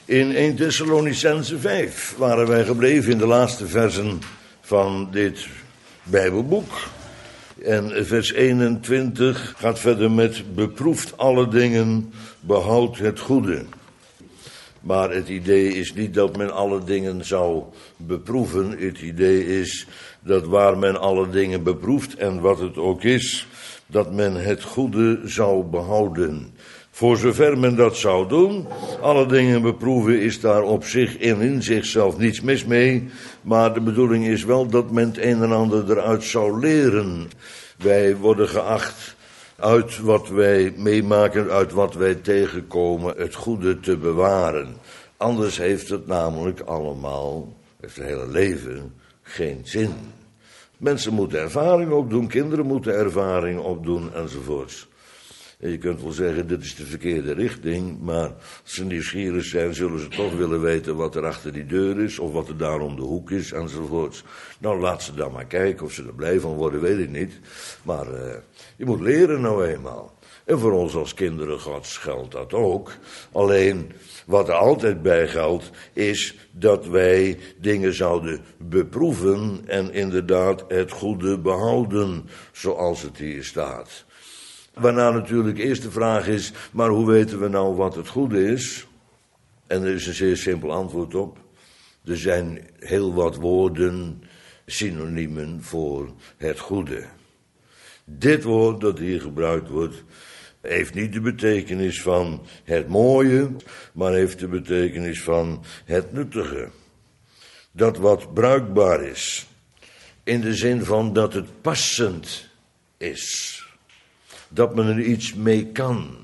In 1 Thessalonicenzen 5 waren wij gebleven in de laatste versen van dit Bijbelboek. En vers 21 gaat verder met: beproeft alle dingen, behoud het goede. Maar het idee is niet dat men alle dingen zou beproeven. Het idee is dat waar men alle dingen beproeft, en wat het ook is, dat men het goede zou behouden. Voor zover men dat zou doen, alle dingen beproeven, is daar op zich en in zichzelf niets mis mee. Maar de bedoeling is wel dat men het een en ander eruit zou leren. Wij worden geacht uit wat wij meemaken, uit wat wij tegenkomen, het goede te bewaren. Anders heeft het namelijk allemaal, heeft het hele leven, geen zin. Mensen moeten ervaring opdoen, kinderen moeten ervaring opdoen enzovoorts. En je kunt wel zeggen, dit is de verkeerde richting, maar als ze nieuwsgierig zijn, zullen ze toch willen weten wat er achter die deur is, of wat er daar om de hoek is, enzovoorts. Nou, laat ze dan maar kijken, of ze er blij van worden, weet ik niet. Maar je moet leren nou eenmaal. En voor ons als kinderen Gods geldt dat ook. Alleen, wat er altijd bij geldt, is dat wij dingen zouden beproeven en inderdaad het goede behouden, zoals het hier staat. Waarna natuurlijk eerst de vraag is, maar hoe weten we nou wat het goede is? En er is een zeer simpel antwoord op. Er zijn heel wat woorden, synoniemen voor het goede. Dit woord dat hier gebruikt wordt, heeft niet de betekenis van het mooie, maar heeft de betekenis van het nuttige. Dat wat bruikbaar is, in de zin van dat het passend is. Dat men er iets mee kan.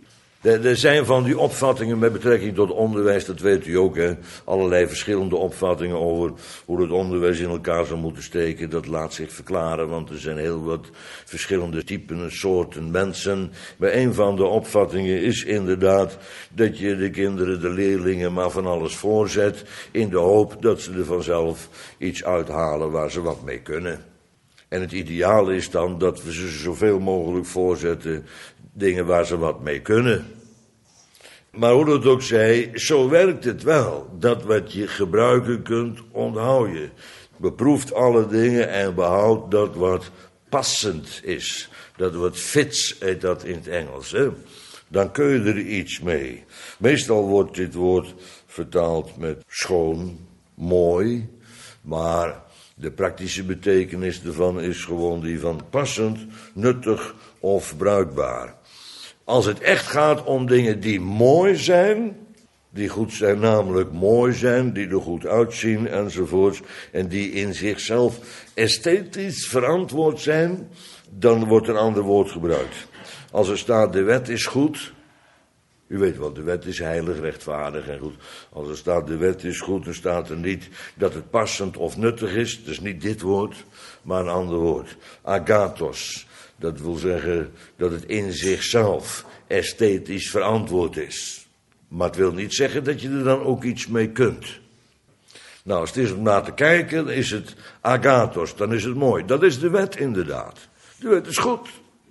Er zijn van die opvattingen met betrekking tot onderwijs, dat weet u ook, hè. Allerlei verschillende opvattingen over hoe het onderwijs in elkaar zou moeten steken. Dat laat zich verklaren, want er zijn heel wat verschillende typen en soorten mensen. Maar een van de opvattingen is inderdaad dat je de kinderen, de leerlingen, maar van alles voorzet, in de hoop dat ze er vanzelf iets uithalen waar ze wat mee kunnen. En het ideaal is dan dat we ze zoveel mogelijk voorzetten, dingen waar ze wat mee kunnen. Maar hoe dat ook zij, zo werkt het wel. Dat wat je gebruiken kunt, onthoud je. Beproeft alle dingen en behoud dat wat passend is. Dat wat fits heet dat in het Engels. Hè? Dan kun je er iets mee. Meestal wordt dit woord vertaald met schoon, mooi, maar de praktische betekenis ervan is gewoon die van passend, nuttig of bruikbaar. Als het echt gaat om dingen die mooi zijn, die goed zijn, namelijk mooi zijn, die er goed uitzien enzovoorts, en die in zichzelf esthetisch verantwoord zijn, dan wordt een ander woord gebruikt. Als er staat de wet is goed, u weet wel, de wet is heilig, rechtvaardig en goed. Als er staat de wet is goed, dan staat er niet dat het passend of nuttig is. Dat is niet dit woord, maar een ander woord. Agathos, dat wil zeggen dat het in zichzelf esthetisch verantwoord is. Maar het wil niet zeggen dat je er dan ook iets mee kunt. Nou, als het is om naar te kijken, dan is het agathos, dan is het mooi. Dat is de wet inderdaad. De wet is goed.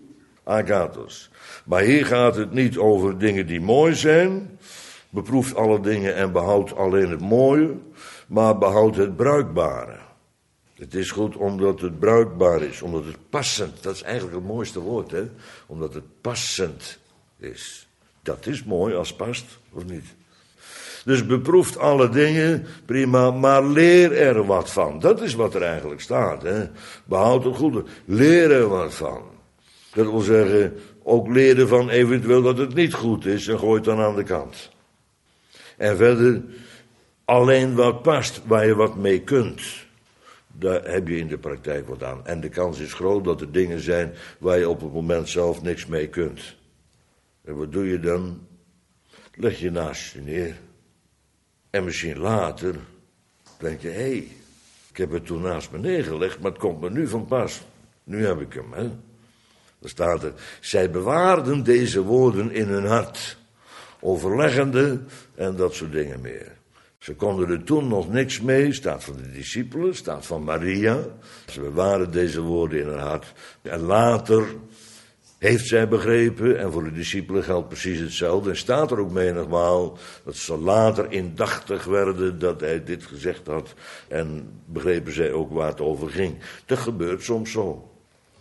Agathos. Maar hier gaat het niet over dingen die mooi zijn. Beproeft alle dingen en behoud alleen het mooie. Maar behoud het bruikbare. Het is goed omdat het bruikbaar is. Omdat het passend. Dat is eigenlijk het mooiste woord, hè. Omdat het passend is. Dat is mooi als past, of niet? Dus beproeft alle dingen, prima, maar leer er wat van. Dat is wat er eigenlijk staat, hè. Behoud het goede. Leer er wat van. Dat wil zeggen, ook leren van eventueel dat het niet goed is en gooi het dan aan de kant. En verder, alleen wat past, waar je wat mee kunt, daar heb je in de praktijk wat aan. En de kans is groot dat er dingen zijn waar je op het moment zelf niks mee kunt. En wat doe je dan? Leg je naast je neer. En misschien later denk je, hé, ik heb het toen naast me neergelegd, maar het komt me nu van pas. Nu heb ik hem, hè. Dan staat er, zij bewaarden deze woorden in hun hart, overleggende en dat soort dingen meer. Ze konden er toen nog niks mee, staat van de discipelen, staat van Maria. Ze bewaarden deze woorden in hun hart. En later heeft zij begrepen, en voor de discipelen geldt precies hetzelfde. En staat er ook menigmaal dat ze later indachtig werden dat hij dit gezegd had. En begrepen zij ook waar het over ging. Dat gebeurt soms zo.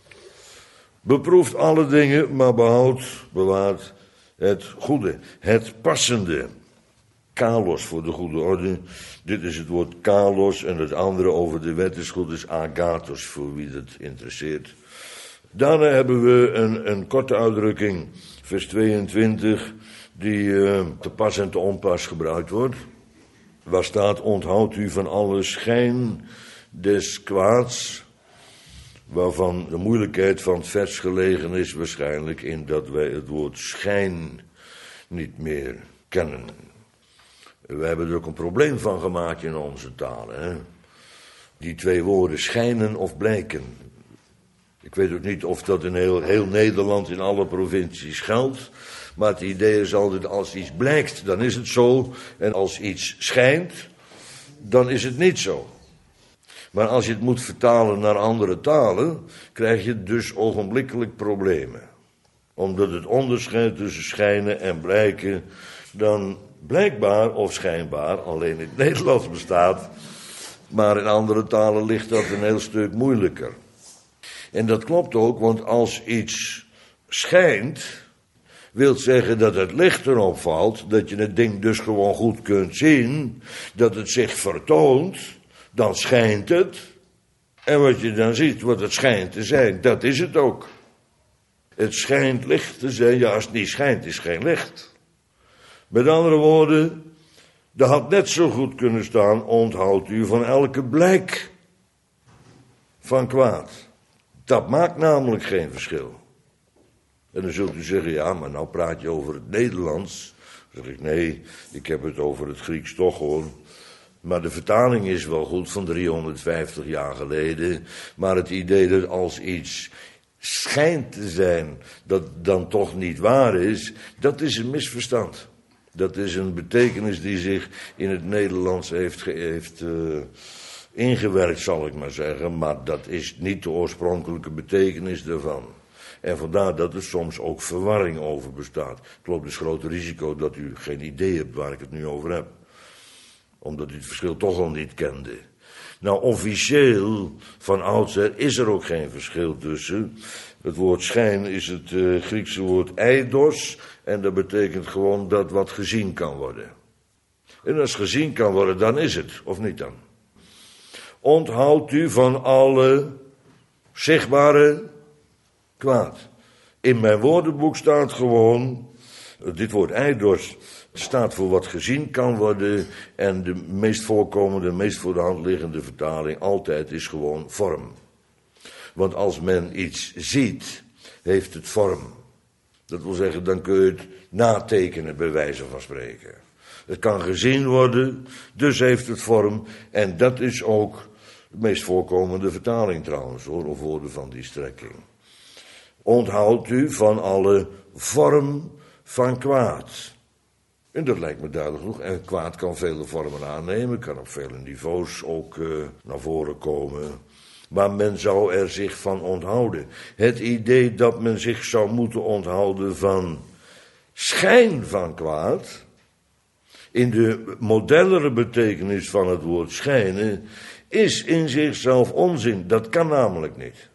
Beproeft alle dingen, maar bewaart het goede, het passende. Kalos voor de goede orde. Dit is het woord kalos en het andere over de wet is goed is agathos voor wie het interesseert. Daarna hebben we een korte uitdrukking, vers 22, die te pas en te onpas gebruikt wordt. Waar staat, onthoudt u van alle schijn des kwaads, waarvan de moeilijkheid van het vers gelegen is waarschijnlijk in dat wij het woord schijn niet meer kennen. We hebben er ook een probleem van gemaakt in onze talen. Hè? Die twee woorden, schijnen of blijken. Ik weet ook niet of dat in heel Nederland, in alle provincies geldt. Maar het idee is altijd, als iets blijkt, dan is het zo. En als iets schijnt, dan is het niet zo. Maar als je het moet vertalen naar andere talen, krijg je dus ogenblikkelijk problemen. Omdat het onderscheid tussen schijnen en blijken dan blijkbaar of schijnbaar alleen in het Nederlands bestaat. Maar in andere talen ligt dat een heel stuk moeilijker. En dat klopt ook, want als iets schijnt, wil zeggen dat het licht erop valt, dat je het ding dus gewoon goed kunt zien, dat het zich vertoont, dan schijnt het. En wat je dan ziet, wat het schijnt te zijn, dat is het ook. Het schijnt licht te zijn, ja, als het niet schijnt, is geen licht. Met andere woorden, er had net zo goed kunnen staan, onthoudt u van elke blijk van kwaad. Dat maakt namelijk geen verschil. En dan zult u zeggen, ja, maar nou praat je over het Nederlands. Dan zeg ik, nee, ik heb het over het Grieks toch hoor. Maar de vertaling is wel goed van 350 jaar geleden. Maar het idee dat als iets schijnt te zijn, dat dan toch niet waar is, dat is een misverstand. Dat is een betekenis die zich in het Nederlands heeft ingewerkt, zal ik maar zeggen. Maar dat is niet de oorspronkelijke betekenis daarvan. En vandaar dat er soms ook verwarring over bestaat. Het loopt dus groot risico dat u geen idee hebt waar ik het nu over heb. Omdat u het verschil toch al niet kende. Nou, officieel van oudsher is er ook geen verschil tussen. Het woord schijn is het Griekse woord eidos. En dat betekent gewoon dat wat gezien kan worden. En als gezien kan worden, dan is het, of niet dan? Onthoudt u van alle zichtbare kwaad. In mijn woordenboek staat gewoon, dit woord eidos staat voor wat gezien kan worden. En de meest voorkomende, meest voor de hand liggende vertaling altijd is gewoon vorm. Want als men iets ziet, heeft het vorm. Dat wil zeggen, dan kun je het natekenen bij wijze van spreken. Het kan gezien worden, dus heeft het vorm. En dat is ook de meest voorkomende vertaling trouwens, hoor, of woorden van die strekking. Onthoudt u van alle vorm van kwaad. En dat lijkt me duidelijk genoeg. En kwaad kan vele vormen aannemen, kan op vele niveaus ook naar voren komen. Maar men zou er zich van onthouden. Het idee dat men zich zou moeten onthouden van schijn van kwaad, in de modernere betekenis van het woord schijnen, is in zichzelf onzin. Dat kan namelijk niet.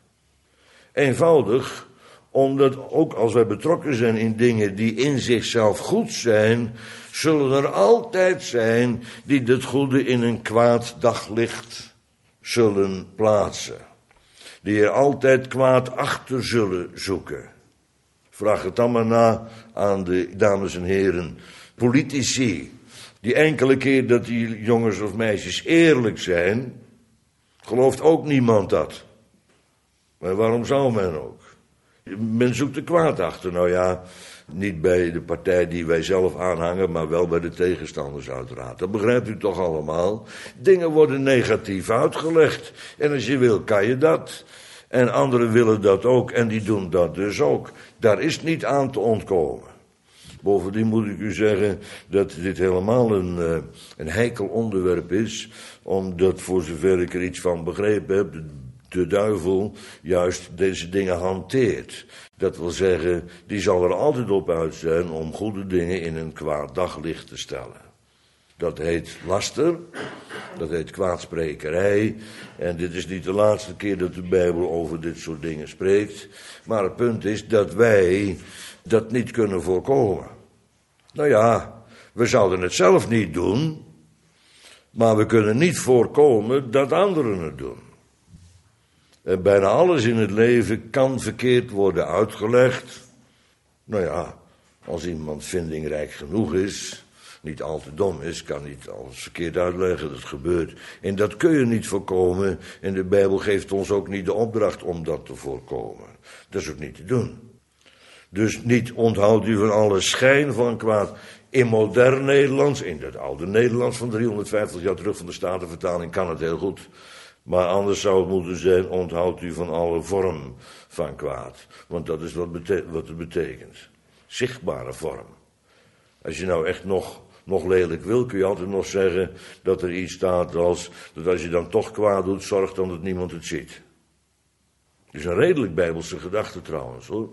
Eenvoudig, omdat ook als wij betrokken zijn in dingen die in zichzelf goed zijn, zullen er altijd zijn die het goede in een kwaad daglicht zullen plaatsen. Die er altijd kwaad achter zullen zoeken. Vraag het dan maar na aan de dames en heren politici. Die enkele keer dat die jongens of meisjes eerlijk zijn, gelooft ook niemand dat. Maar waarom zou men ook? Men zoekt er kwaad achter. Nou ja, niet bij de partij die wij zelf aanhangen, maar wel bij de tegenstanders uiteraard. Dat begrijpt u toch allemaal? Dingen worden negatief uitgelegd. En als je wil, kan je dat. En anderen willen dat ook en die doen dat dus ook. Daar is niet aan te ontkomen. Bovendien moet ik u zeggen dat dit helemaal een heikel onderwerp is, omdat voor zover ik er iets van begrepen heb, de de duivel juist deze dingen hanteert. Dat wil zeggen, die zal er altijd op uit zijn om goede dingen in een kwaad daglicht te stellen. Dat heet laster, dat heet kwaadsprekerij. En dit is niet de laatste keer dat de Bijbel over dit soort dingen spreekt. Maar het punt is dat wij dat niet kunnen voorkomen. Nou ja, we zouden het zelf niet doen, maar we kunnen niet voorkomen dat anderen het doen. En bijna alles in het leven kan verkeerd worden uitgelegd. Nou ja, als iemand vindingrijk genoeg is, niet al te dom is, kan niet alles verkeerd uitleggen, dat gebeurt. En dat kun je niet voorkomen. En de Bijbel geeft ons ook niet de opdracht om dat te voorkomen. Dat is ook niet te doen. Dus niet onthoudt u van alle schijn van kwaad. In modern Nederlands, in het oude Nederlands van 350 jaar terug van de Statenvertaling, kan het heel goed. Maar anders zou het moeten zijn, onthoudt u van alle vorm van kwaad. Want dat is wat het betekent. Zichtbare vorm. Als je nou echt nog lelijk wil, kun je altijd nog zeggen dat er iets staat als, dat als je dan toch kwaad doet, zorg dan dat niemand het ziet. Dat is een redelijk Bijbelse gedachte trouwens, hoor.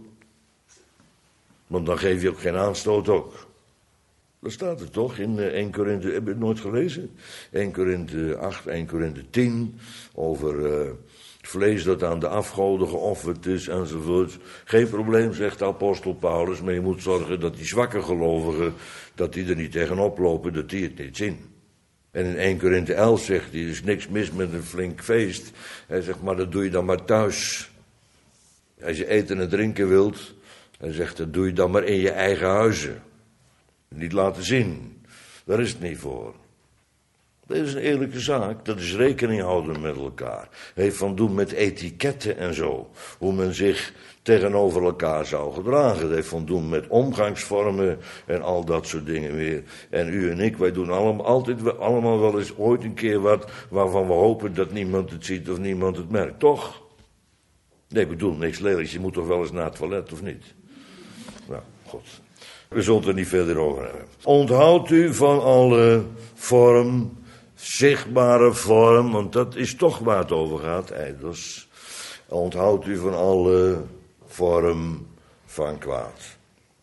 Want dan geef je ook geen aanstoot ook. Dat staat er toch in 1 Korinthe, heb je het nooit gelezen? 1 Korinthe 8, 1 Korinthe 10, over het vlees dat aan de afgoden geofferd is enzovoort. Geen probleem, zegt de apostel Paulus, maar je moet zorgen dat die zwakke gelovigen, dat die er niet tegenop lopen, dat die het niet zien. En in 1 Korinthe 11 zegt hij, er is niks mis met een flink feest. Hij zegt, maar dat doe je dan maar thuis. Als je eten en drinken wilt, hij zegt, dat doe je dan maar in je eigen huizen. Niet laten zien, daar is het niet voor. Dat is een eerlijke zaak, dat is rekening houden met elkaar. Heeft van doen met etiketten en zo. Hoe men zich tegenover elkaar zou gedragen. Dat heeft van doen met omgangsvormen en al dat soort dingen weer. En u en ik, wij doen allemaal wel eens ooit een keer wat waarvan we hopen dat niemand het ziet of niemand het merkt. Toch? Nee, ik bedoel, niks lelijks. Je moet toch wel eens naar het toilet, of niet? Nou, goed. We zullen het er niet verder over hebben. Onthoudt u van alle vorm, zichtbare vorm, want dat is toch waar het over gaat, ijdels. Onthoudt u van alle vorm van kwaad.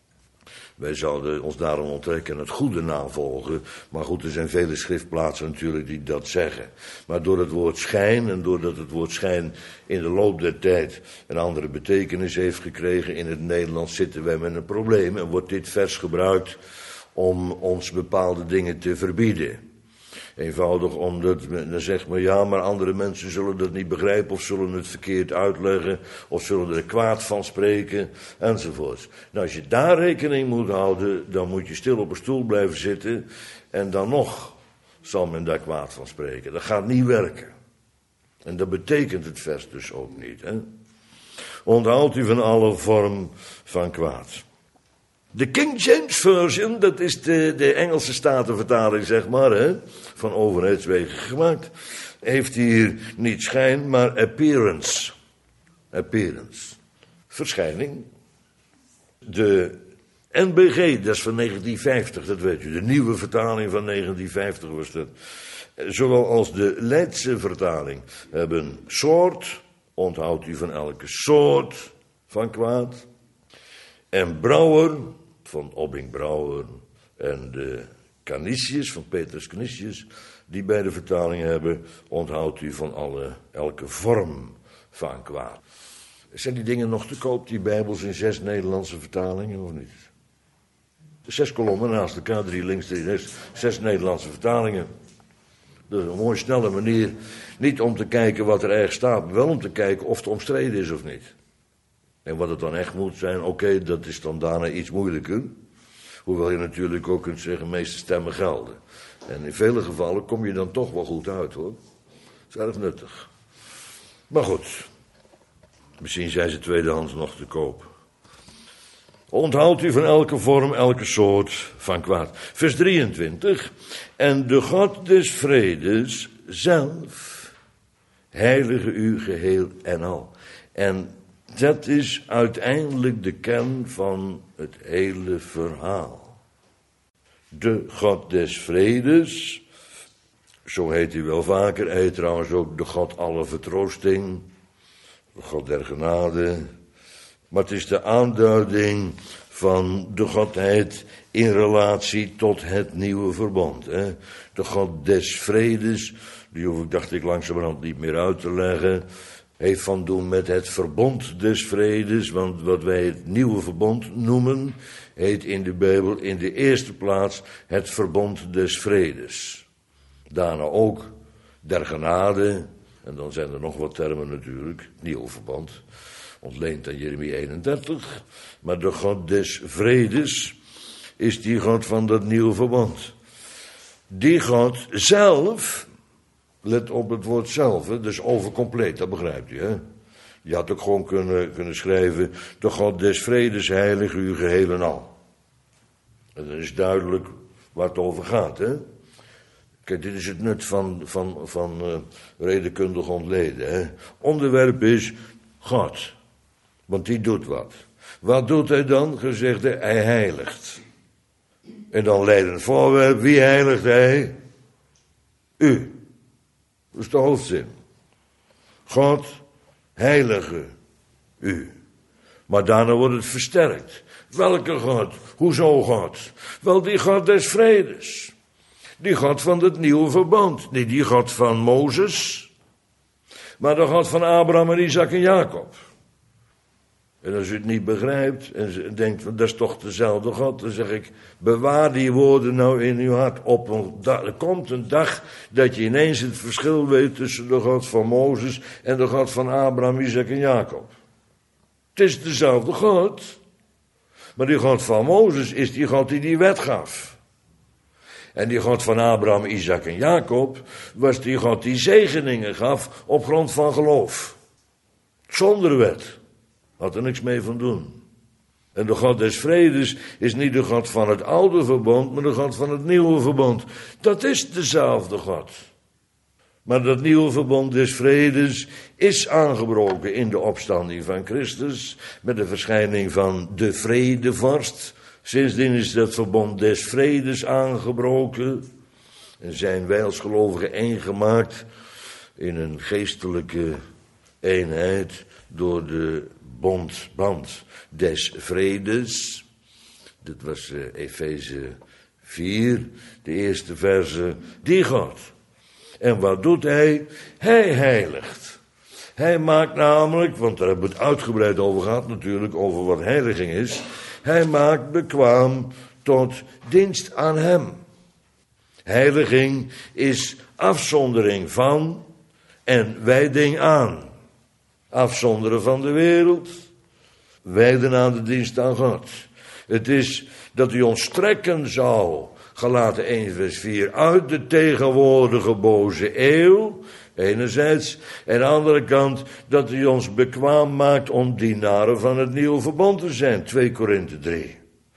Wij zouden ons daarom onttrekken en het goede navolgen. Maar goed, er zijn vele schriftplaatsen natuurlijk die dat zeggen. Maar door het woord schijn en doordat het woord schijn in de loop der tijd een andere betekenis heeft gekregen in het Nederlands, zitten wij met een probleem. En wordt dit vers gebruikt om ons bepaalde dingen te verbieden. Eenvoudig omdat, dan zegt men, ja, maar andere mensen zullen dat niet begrijpen of zullen het verkeerd uitleggen of zullen er kwaad van spreken enzovoort. Nou, als je daar rekening moet houden, dan moet je stil op een stoel blijven zitten en dan nog zal men daar kwaad van spreken. Dat gaat niet werken. En dat betekent het vers dus ook niet. Hè? Onthoudt u van alle vorm van kwaad. De King James Version, dat is de Engelse Statenvertaling, zeg maar, hè, van overheidswegen gemaakt, heeft hier niet schijn, maar appearance. Appearance. Verschijning. De NBG, dat is van 1950, dat weet u. De nieuwe vertaling van 1950 was dat. Zowel als de Leidse vertaling hebben soort, onthoudt u van elke soort van kwaad. En Brouwer, van Obbing Brouwer, en de Canisius, van Petrus Canisius, die beide vertalingen hebben, onthoudt u van elke vorm van kwaad. Zijn die dingen nog te koop, die Bijbels in 6 Nederlandse vertalingen, of niet? 6 kolommen naast elkaar, 3 links, 3 rechts, 6 Nederlandse vertalingen. Dat is een mooie snelle manier, niet om te kijken wat er erg staat, maar wel om te kijken of het omstreden is of niet. En wat het dan echt moet zijn, oké, dat is dan daarna iets moeilijker. Hoewel je natuurlijk ook kunt zeggen, de meeste stemmen gelden. En in vele gevallen kom je dan toch wel goed uit, hoor. Dat is erg nuttig. Maar goed, misschien zijn ze tweedehands nog te koop. Onthoudt u van elke vorm, elke soort van kwaad. Vers 23. En de God des vredes zelf heilige u geheel en al. En dat is uiteindelijk de kern van het hele verhaal. De God des vredes, zo heet hij wel vaker, hij heet trouwens ook de God alle vertroosting. God der genade. Maar het is de aanduiding van de Godheid in relatie tot het nieuwe verbond. Hè? De God des vredes, die hoef ik, dacht ik, langzamerhand niet meer uit te leggen, heeft van doen met het verbond des vredes, want wat wij het nieuwe verbond noemen, heet in de Bijbel in de eerste plaats het verbond des vredes. Daarna ook der genade, en dan zijn er nog wat termen natuurlijk, nieuw verbond, ontleend aan Jeremia 31, maar de God des vredes is die God van dat nieuwe verbond. Die God zelf, let op het woord zelf, hè, dus overcompleet, dat begrijpt u, hè. Je had ook gewoon kunnen schrijven, de God des vredes heilig u geheel en al. En dan is duidelijk waar het over gaat, hè. Kijk, dit is het nut van redenkundig ontleden, hè. Onderwerp is God, want die doet wat. Wat doet hij dan? Gezegd, hij heiligt. En dan leidend voorwerp, wie heiligt hij? U. Dat is de hoofdzin. God heilige u. Maar daarna wordt het versterkt. Welke God? Hoezo God? Wel, die God des vredes. Die God van het nieuwe verbond. Niet die God van Mozes, maar de God van Abraham en Isaac en Jacob. En als u het niet begrijpt en denkt, dat is toch dezelfde God, dan zeg ik, bewaar die woorden nou in uw hart. Er komt een dag dat je ineens het verschil weet tussen de God van Mozes en de God van Abraham, Isaac en Jacob. Het is dezelfde God, maar die God van Mozes is die God die wet gaf. En die God van Abraham, Isaac en Jacob was die God die zegeningen gaf op grond van geloof. Zonder wet. Had er niks mee van doen. En de God des vredes is niet de God van het oude verbond, maar de God van het nieuwe verbond. Dat is dezelfde God. Maar dat nieuwe verbond des vredes is aangebroken in de opstanding van Christus, met de verschijning van de vredevorst. Sindsdien is dat verbond des vredes aangebroken en zijn wijlsgelovigen eengemaakt in een geestelijke eenheid door de band des vredes. Dat was Efeze 4, de eerste verse. Die God. En wat doet hij? Hij heiligt. Hij maakt namelijk, want daar hebben we het uitgebreid over gehad natuurlijk, over wat heiliging is. Hij maakt bekwaam tot dienst aan hem. Heiliging is afzondering van en wijding aan. Afzonderen van de wereld, wijden aan de dienst aan God. Het is dat hij ons trekken zou, Galaten 1 vers 4, uit de tegenwoordige boze eeuw, enerzijds, en aan de andere kant dat hij ons bekwaam maakt om dienaren van het nieuwe verbond te zijn, 2 Korinthe 3.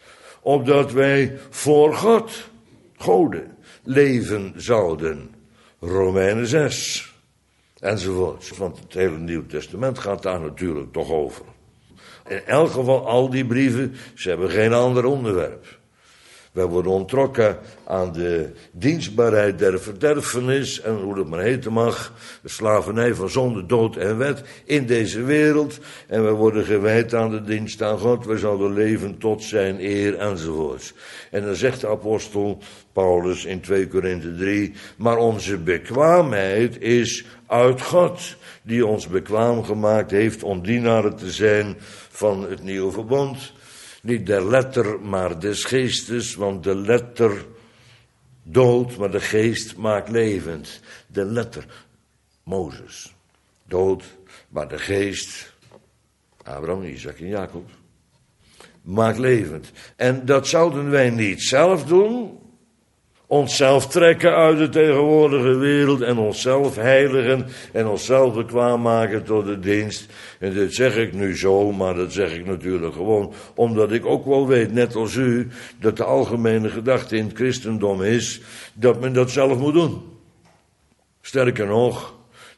Opdat wij voor God, goden, leven zouden, Romeinen 6. Enzovoort. Want het hele Nieuw Testament gaat daar natuurlijk toch over. In elk geval, al die brieven, ze hebben geen ander onderwerp. Wij worden onttrokken aan de dienstbaarheid der verderfenis, en hoe dat maar heten mag, de slavernij van zonde, dood en wet in deze wereld. En wij worden gewijd aan de dienst aan God, wij zouden leven tot zijn eer, enzovoort. En dan zegt de apostel Paulus in 2 Korinthe 3, maar onze bekwaamheid is uit God, die ons bekwaam gemaakt heeft om dienaren te zijn van het nieuwe verbond. Niet der letter, maar des geestes, want de letter dood, maar de geest maakt levend. De letter, Mozes, dood, maar de geest, Abraham, Isaac en Jacob, maakt levend. En dat zouden wij niet zelf doen, onszelf trekken uit de tegenwoordige wereld en onszelf heiligen en onszelf bekwaam maken tot de dienst. En dit zeg ik nu zo, maar dat zeg ik natuurlijk gewoon omdat ik ook wel weet, net als u, dat de algemene gedachte in het christendom is dat men dat zelf moet doen. Sterker nog,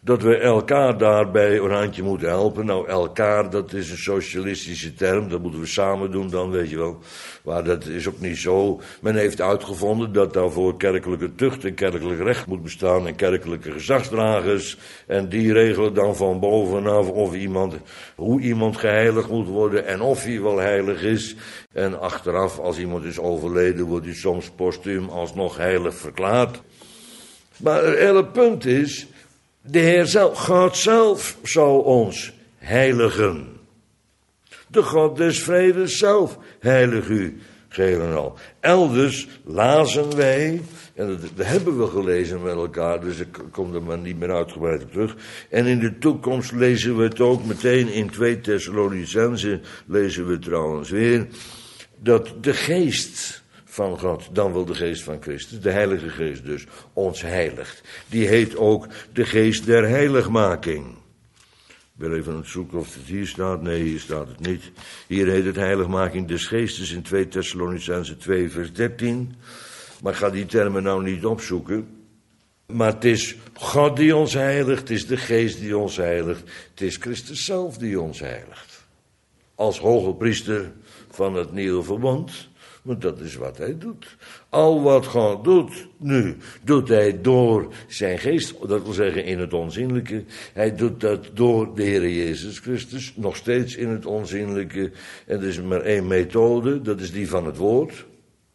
dat we elkaar daarbij een handje moeten helpen. Nou, elkaar, dat is een socialistische term, dat moeten we samen doen dan, weet je wel. Maar dat is ook niet zo. Men heeft uitgevonden dat daarvoor kerkelijke tucht en kerkelijk recht moet bestaan en kerkelijke gezagsdragers. En die regelen dan van bovenaf hoe iemand geheiligd moet worden en of hij wel heilig is. En achteraf, als iemand is overleden, wordt hij soms postuum alsnog heilig verklaard. Maar het hele punt is, de Heer zelf, God zelf zou ons heiligen. De God des vredes zelf heilig u, geheel en al. Elders lazen wij, en dat hebben we gelezen met elkaar, dus ik kom er maar niet meer uitgebreid op terug. En in de toekomst lezen we het ook meteen in 2 Thessalonicenzen, lezen we trouwens weer, dat de geest van God, dan wel de geest van Christus, de Heilige Geest dus, ons heiligt. Die heet ook de geest der heiligmaking. Ik ben even aan het zoeken of het hier staat. Nee, hier staat het niet. Hier heet het heiligmaking des geestes in 2 Thessalonicenzen 2 vers 13. Maar ik ga die termen nou niet opzoeken. Maar het is God die ons heiligt, het is de geest die ons heiligt, het is Christus zelf die ons heiligt. Als hoge priester van het nieuwe verbond. Want dat is wat hij doet. Al wat God doet, nu, doet hij door zijn geest, dat wil zeggen in het onzienlijke. Hij doet dat door de Heer Jezus Christus, nog steeds in het onzienlijke. En er is maar één methode, dat is die van het woord.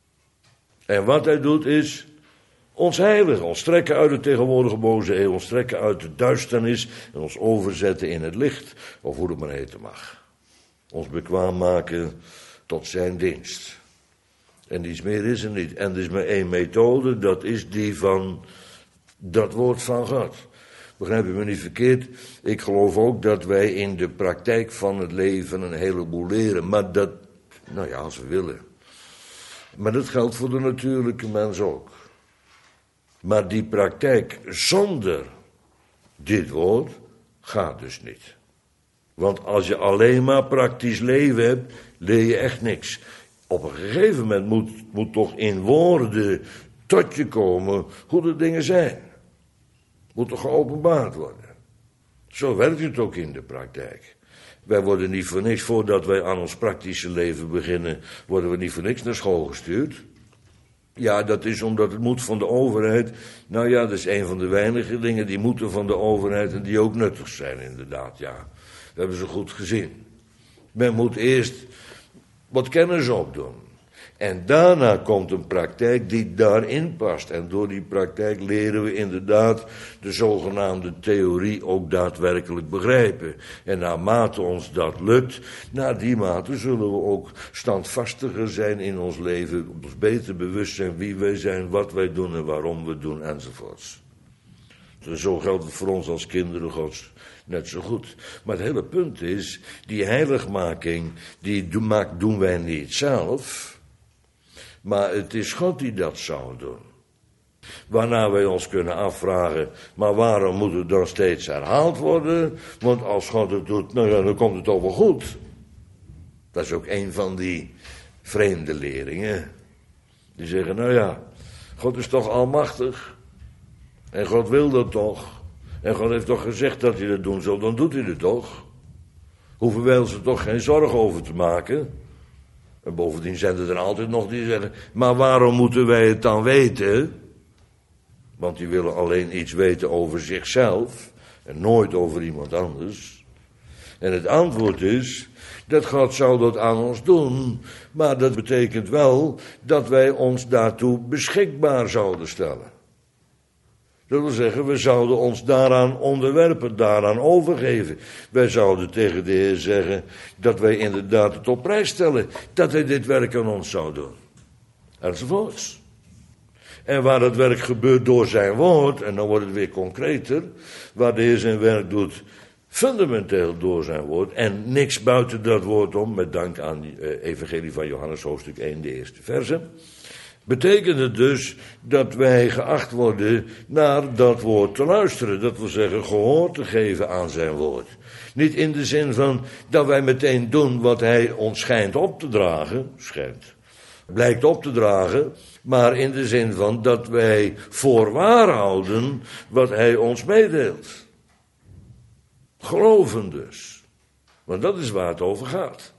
En wat hij doet is ons heiligen, ons trekken uit de tegenwoordige boze eeuw, ons trekken uit de duisternis en ons overzetten in het licht, of hoe het maar heten mag. Ons bekwaam maken tot zijn dienst. En iets meer is er niet. En er is maar één methode, dat is die van dat woord van God. Begrijp je me niet verkeerd? Ik geloof ook dat wij in de praktijk van het leven een heleboel leren. Maar dat, nou ja, als we willen. Maar dat geldt voor de natuurlijke mens ook. Maar die praktijk zonder dit woord gaat dus niet. Want als je alleen maar praktisch leven hebt, leer je echt niks. Op een gegeven moment moet toch in woorden tot je komen hoe de dingen zijn. Moet toch geopenbaard worden. Zo werkt het ook in de praktijk. Wij worden niet voor niks, voordat wij aan ons praktische leven beginnen, worden we niet voor niks naar school gestuurd. Ja, dat is omdat het moet van de overheid. Nou ja, dat is een van de weinige dingen die moeten van de overheid en die ook nuttig zijn inderdaad, ja. Dat hebben ze goed gezien. Men moet eerst wat kennis opdoen. En daarna komt een praktijk die daarin past. En door die praktijk leren we inderdaad de zogenaamde theorie ook daadwerkelijk begrijpen. En naarmate ons dat lukt, na die mate zullen we ook standvastiger zijn in ons leven. Ons beter bewust zijn wie wij zijn, wat wij doen en waarom we doen enzovoorts. Dus zo geldt het voor ons als kinderen Gods net zo goed. Maar het hele punt is, die heiligmaking, doen wij niet zelf. Maar het is God die dat zou doen. Waarna wij ons kunnen afvragen, maar waarom moet het dan steeds herhaald worden? Want als God het doet, nou ja, dan komt het toch wel goed. Dat is ook een van die vreemde leringen. Die zeggen, nou ja, God is toch almachtig. En God wil dat toch. En God heeft toch gezegd dat hij dat doen zal, dan doet hij het toch. Hoeven wij ons er toch geen zorgen over te maken. En bovendien zijn er dan altijd nog die zeggen, maar waarom moeten wij het dan weten? Want die willen alleen iets weten over zichzelf en nooit over iemand anders. En het antwoord is, dat God zou dat aan ons doen, maar dat betekent wel dat wij ons daartoe beschikbaar zouden stellen. Dat wil zeggen, we zouden ons daaraan onderwerpen, daaraan overgeven. Wij zouden tegen de Heer zeggen dat wij inderdaad het op prijs stellen, dat hij dit werk aan ons zou doen. Enzovoorts. En waar dat werk gebeurt door zijn woord, en dan wordt het weer concreter, waar de Heer zijn werk doet, fundamenteel door zijn woord, en niks buiten dat woord om, met dank aan de evangelie van Johannes hoofdstuk 1, de eerste verse, betekent het dus dat wij geacht worden naar dat woord te luisteren. Dat wil zeggen gehoor te geven aan zijn woord. Niet in de zin van dat wij meteen doen wat hij ons schijnt op te dragen. Blijkt op te dragen. Maar in de zin van dat wij voor waar houden wat hij ons meedeelt. Geloven dus. Want dat is waar het over gaat.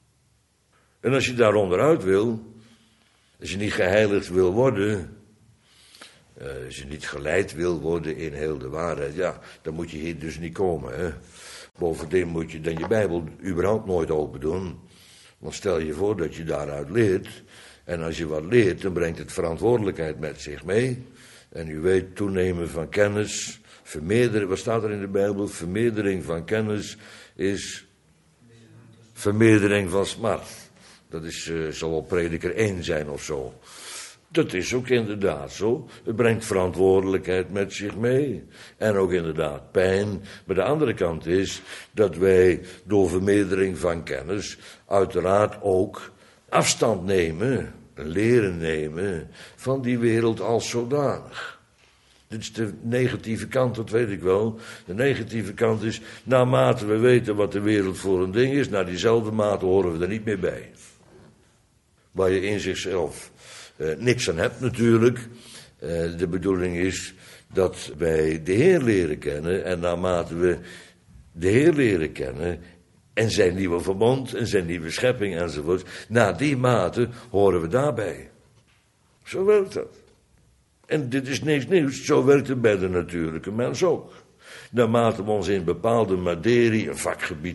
En als je daar onderuit wil, als je niet geheiligd wil worden, als je niet geleid wil worden in heel de waarheid, ja, dan moet je hier dus niet komen. Hè? Bovendien moet je dan je Bijbel überhaupt nooit open doen. Want stel je voor dat je daaruit leert. En als je wat leert, dan brengt het verantwoordelijkheid met zich mee. En u weet, toenemen van kennis, vermeerderen, wat staat er in de Bijbel? Vermeerdering van kennis is vermeerdering van smart. Dat zal wel prediker 1 zijn of zo. Dat is ook inderdaad zo. Het brengt verantwoordelijkheid met zich mee. En ook inderdaad pijn. Maar de andere kant is dat wij door vermeerdering van kennis uiteraard ook afstand nemen, leren nemen van die wereld als zodanig. Dit is de negatieve kant, dat weet ik wel. De negatieve kant is, naarmate we weten wat de wereld voor een ding is, naar diezelfde mate horen we er niet meer bij. Waar je in zichzelf niks aan hebt natuurlijk. De bedoeling is dat wij de Heer leren kennen. En naarmate we de Heer leren kennen en zijn nieuwe verbond en zijn nieuwe schepping enzovoort, naar die mate horen we daarbij. Zo werkt dat. En dit is niks nieuws, zo werkt het bij de natuurlijke mens ook. Naarmate we ons in bepaalde materie, een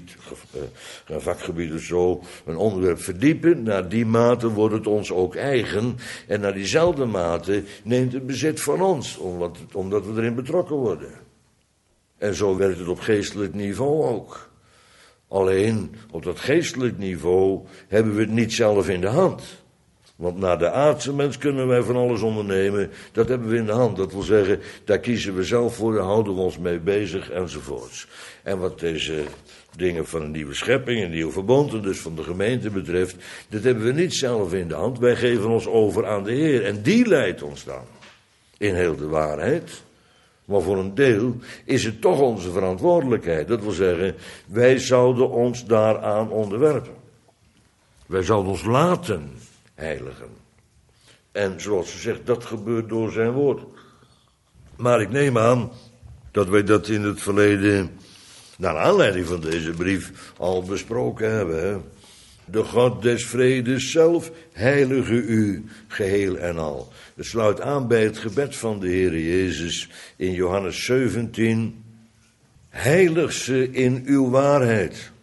vakgebied of zo, een onderwerp verdiepen, naar die mate wordt het ons ook eigen. En naar diezelfde mate neemt het bezit van ons, omdat we erin betrokken worden. En zo werkt het op geestelijk niveau ook. Alleen, op dat geestelijk niveau hebben we het niet zelf in de hand. Want naar de aardse mens kunnen wij van alles ondernemen. Dat hebben we in de hand. Dat wil zeggen, daar kiezen we zelf voor, daar houden we ons mee bezig enzovoorts. En wat deze dingen van een nieuwe schepping, een nieuw verbond, en dus van de gemeente betreft, dat hebben we niet zelf in de hand. Wij geven ons over aan de Heer. En die leidt ons dan in heel de waarheid. Maar voor een deel is het toch onze verantwoordelijkheid. Dat wil zeggen, wij zouden ons daaraan onderwerpen. Wij zouden ons laten heiligen. En zoals ze zegt, dat gebeurt door zijn woord. Maar ik neem aan dat wij dat in het verleden, naar aanleiding van deze brief, al besproken hebben. Hè? De God des vredes zelf heilige u geheel en al. Het sluit aan bij het gebed van de Heere Jezus in Johannes 17. Heilig ze in uw waarheid.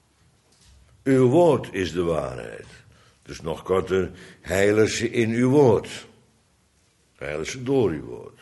Uw woord is de waarheid. Dus nog korter, heilig ze in uw woord. Heilig ze door uw woord.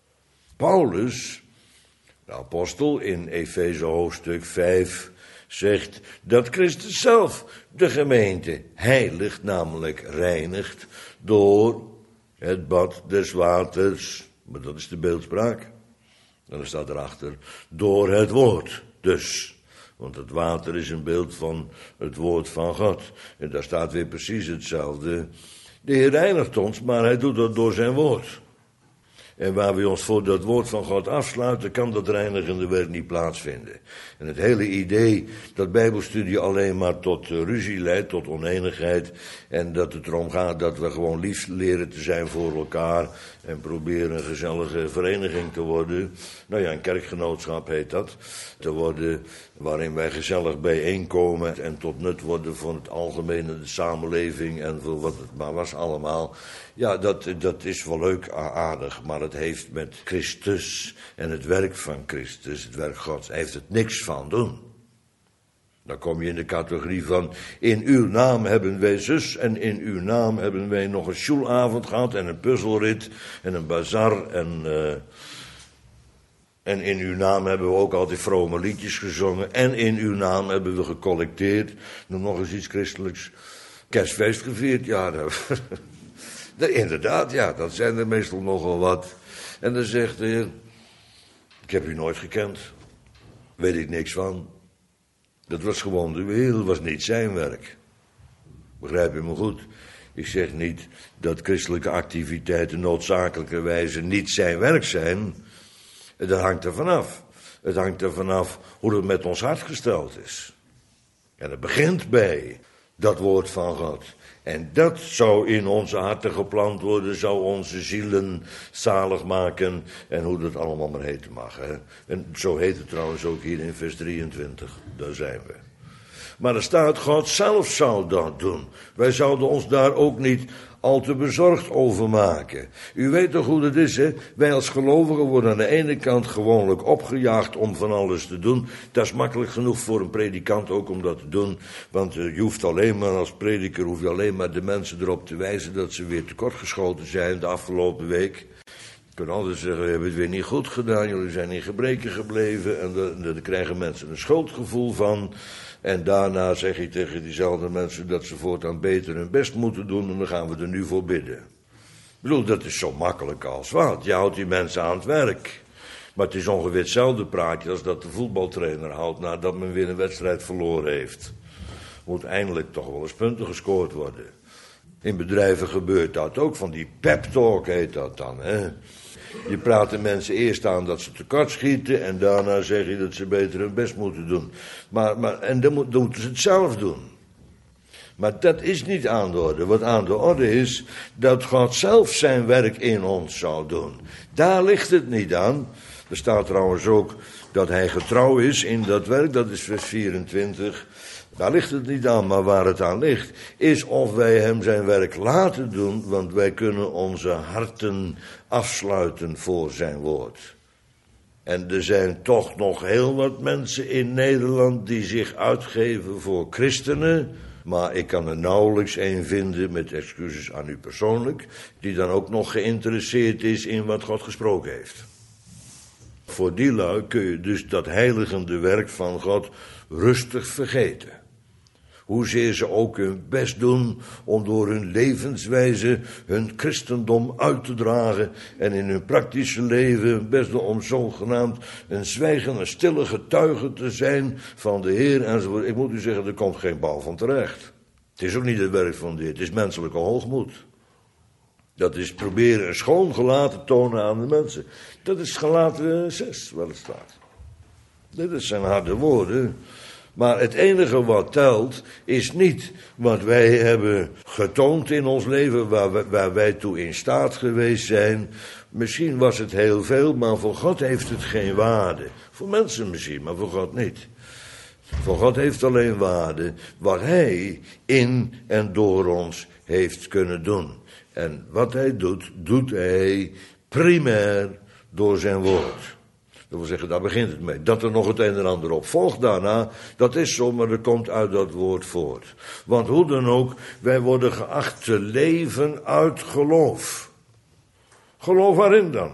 Paulus, de apostel in Efeze hoofdstuk 5, zegt dat Christus zelf de gemeente heiligt, namelijk reinigt, door het bad des waters. Maar dat is de beeldspraak. En dan staat erachter, door het woord dus. Want het water is een beeld van het woord van God. En daar staat weer precies hetzelfde. De Heer reinigt ons, maar hij doet dat door zijn woord. En waar we ons voor dat woord van God afsluiten, kan dat reinigende werk niet plaatsvinden. En het hele idee dat bijbelstudie alleen maar tot ruzie leidt, tot oneenigheid, en dat het erom gaat dat we gewoon lief leren te zijn voor elkaar en proberen een gezellige vereniging te worden. Nou ja, een kerkgenootschap heet dat. Te worden waarin wij gezellig bijeenkomen en tot nut worden van het algemene, de samenleving en voor wat het maar was allemaal. Ja, dat is wel leuk, aardig, maar het heeft met Christus en het werk van Christus, het werk Gods, heeft het niks van doen. Dan kom je in de categorie van, in uw naam hebben wij zus en in uw naam hebben wij nog een sjoelavond gehad en een puzzelrit en een bazar en in uw naam hebben we ook altijd vrome liedjes gezongen en in uw naam hebben we gecollecteerd, nog eens iets christelijks, kerstfeest gevierd, ja, inderdaad, ja, dat zijn er meestal nogal wat. En dan zegt de Heer, ik heb u nooit gekend, weet ik niks van. Dat was gewoon de wereld, was niet zijn werk. Begrijp je me goed? Ik zeg niet dat christelijke activiteiten noodzakelijkerwijze niet zijn werk zijn. Dat hangt er vanaf. Het hangt er vanaf hoe het met ons hart gesteld is. En het begint bij dat woord van God. En dat zou in onze harten geplant worden, zou onze zielen zalig maken. En hoe dat allemaal maar heten mag. Hè? En zo heet het trouwens ook hier in vers 23. Daar zijn we. Maar er staat, God zelf zou dat doen. Wij zouden ons daar ook niet al te bezorgd over maken. U weet toch hoe dat is, hè? Wij als gelovigen worden aan de ene kant gewoonlijk opgejaagd om van alles te doen. Dat is makkelijk genoeg voor een predikant ook om dat te doen. Want je hoeft alleen maar als prediker, hoef je alleen maar de mensen erop te wijzen dat ze weer tekortgeschoten zijn de afgelopen week. Je kunt altijd zeggen, we hebben het weer niet goed gedaan, jullie zijn in gebreken gebleven. En daar krijgen mensen een schuldgevoel van. En daarna zeg je tegen diezelfde mensen dat ze voortaan beter hun best moeten doen en dan gaan we er nu voor bidden. Ik bedoel, dat is zo makkelijk als wat. Je houdt die mensen aan het werk. Maar het is ongeveer hetzelfde praatje als dat de voetbaltrainer houdt nadat men weer een wedstrijd verloren heeft. Moet eindelijk toch wel eens punten gescoord worden. In bedrijven gebeurt dat ook, van die pep talk heet dat dan, hè. Je praat de mensen eerst aan dat ze tekort schieten en daarna zeg je dat ze beter hun best moeten doen. En dan moeten ze het zelf doen. Maar dat is niet aan de orde. Wat aan de orde is, dat God zelf zijn werk in ons zou doen. Daar ligt het niet aan. Er staat trouwens ook dat hij getrouw is in dat werk, dat is vers 24. Daar ligt het niet aan, maar waar het aan ligt, is of wij hem zijn werk laten doen, want wij kunnen onze harten afsluiten voor zijn woord. En er zijn toch nog heel wat mensen in Nederland die zich uitgeven voor christenen, maar ik kan er nauwelijks één vinden, met excuses aan u persoonlijk, die dan ook nog geïnteresseerd is in wat God gesproken heeft. Voor die lui kun je dus dat heiligende werk van God rustig vergeten. Hoezeer ze ook hun best doen om door hun levenswijze hun christendom uit te dragen en in hun praktische leven hun best doen om zogenaamd een zwijgende, stille getuige te zijn van de Heer enzovoort. Ik moet u zeggen, er komt geen bal van terecht. Het is ook niet het werk van de Heer, het is menselijke hoogmoed. Dat is proberen een schoon gelaat te tonen aan de mensen. Dat is Galaten 6 waar het staat. Dit zijn harde woorden. Maar het enige wat telt is niet wat wij hebben getoond in ons leven, waar wij toe in staat geweest zijn. Misschien was het heel veel, maar voor God heeft het geen waarde. Voor mensen misschien, maar voor God niet. Voor God heeft alleen waarde wat hij in en door ons heeft kunnen doen. En wat hij doet, doet hij primair door zijn woord. Dat wil zeggen, daar begint het mee. Dat er nog het een en ander op volgt daarna, dat is zo, maar dat komt uit dat woord voort. Want hoe dan ook, wij worden geacht te leven uit geloof. Geloof waarin dan?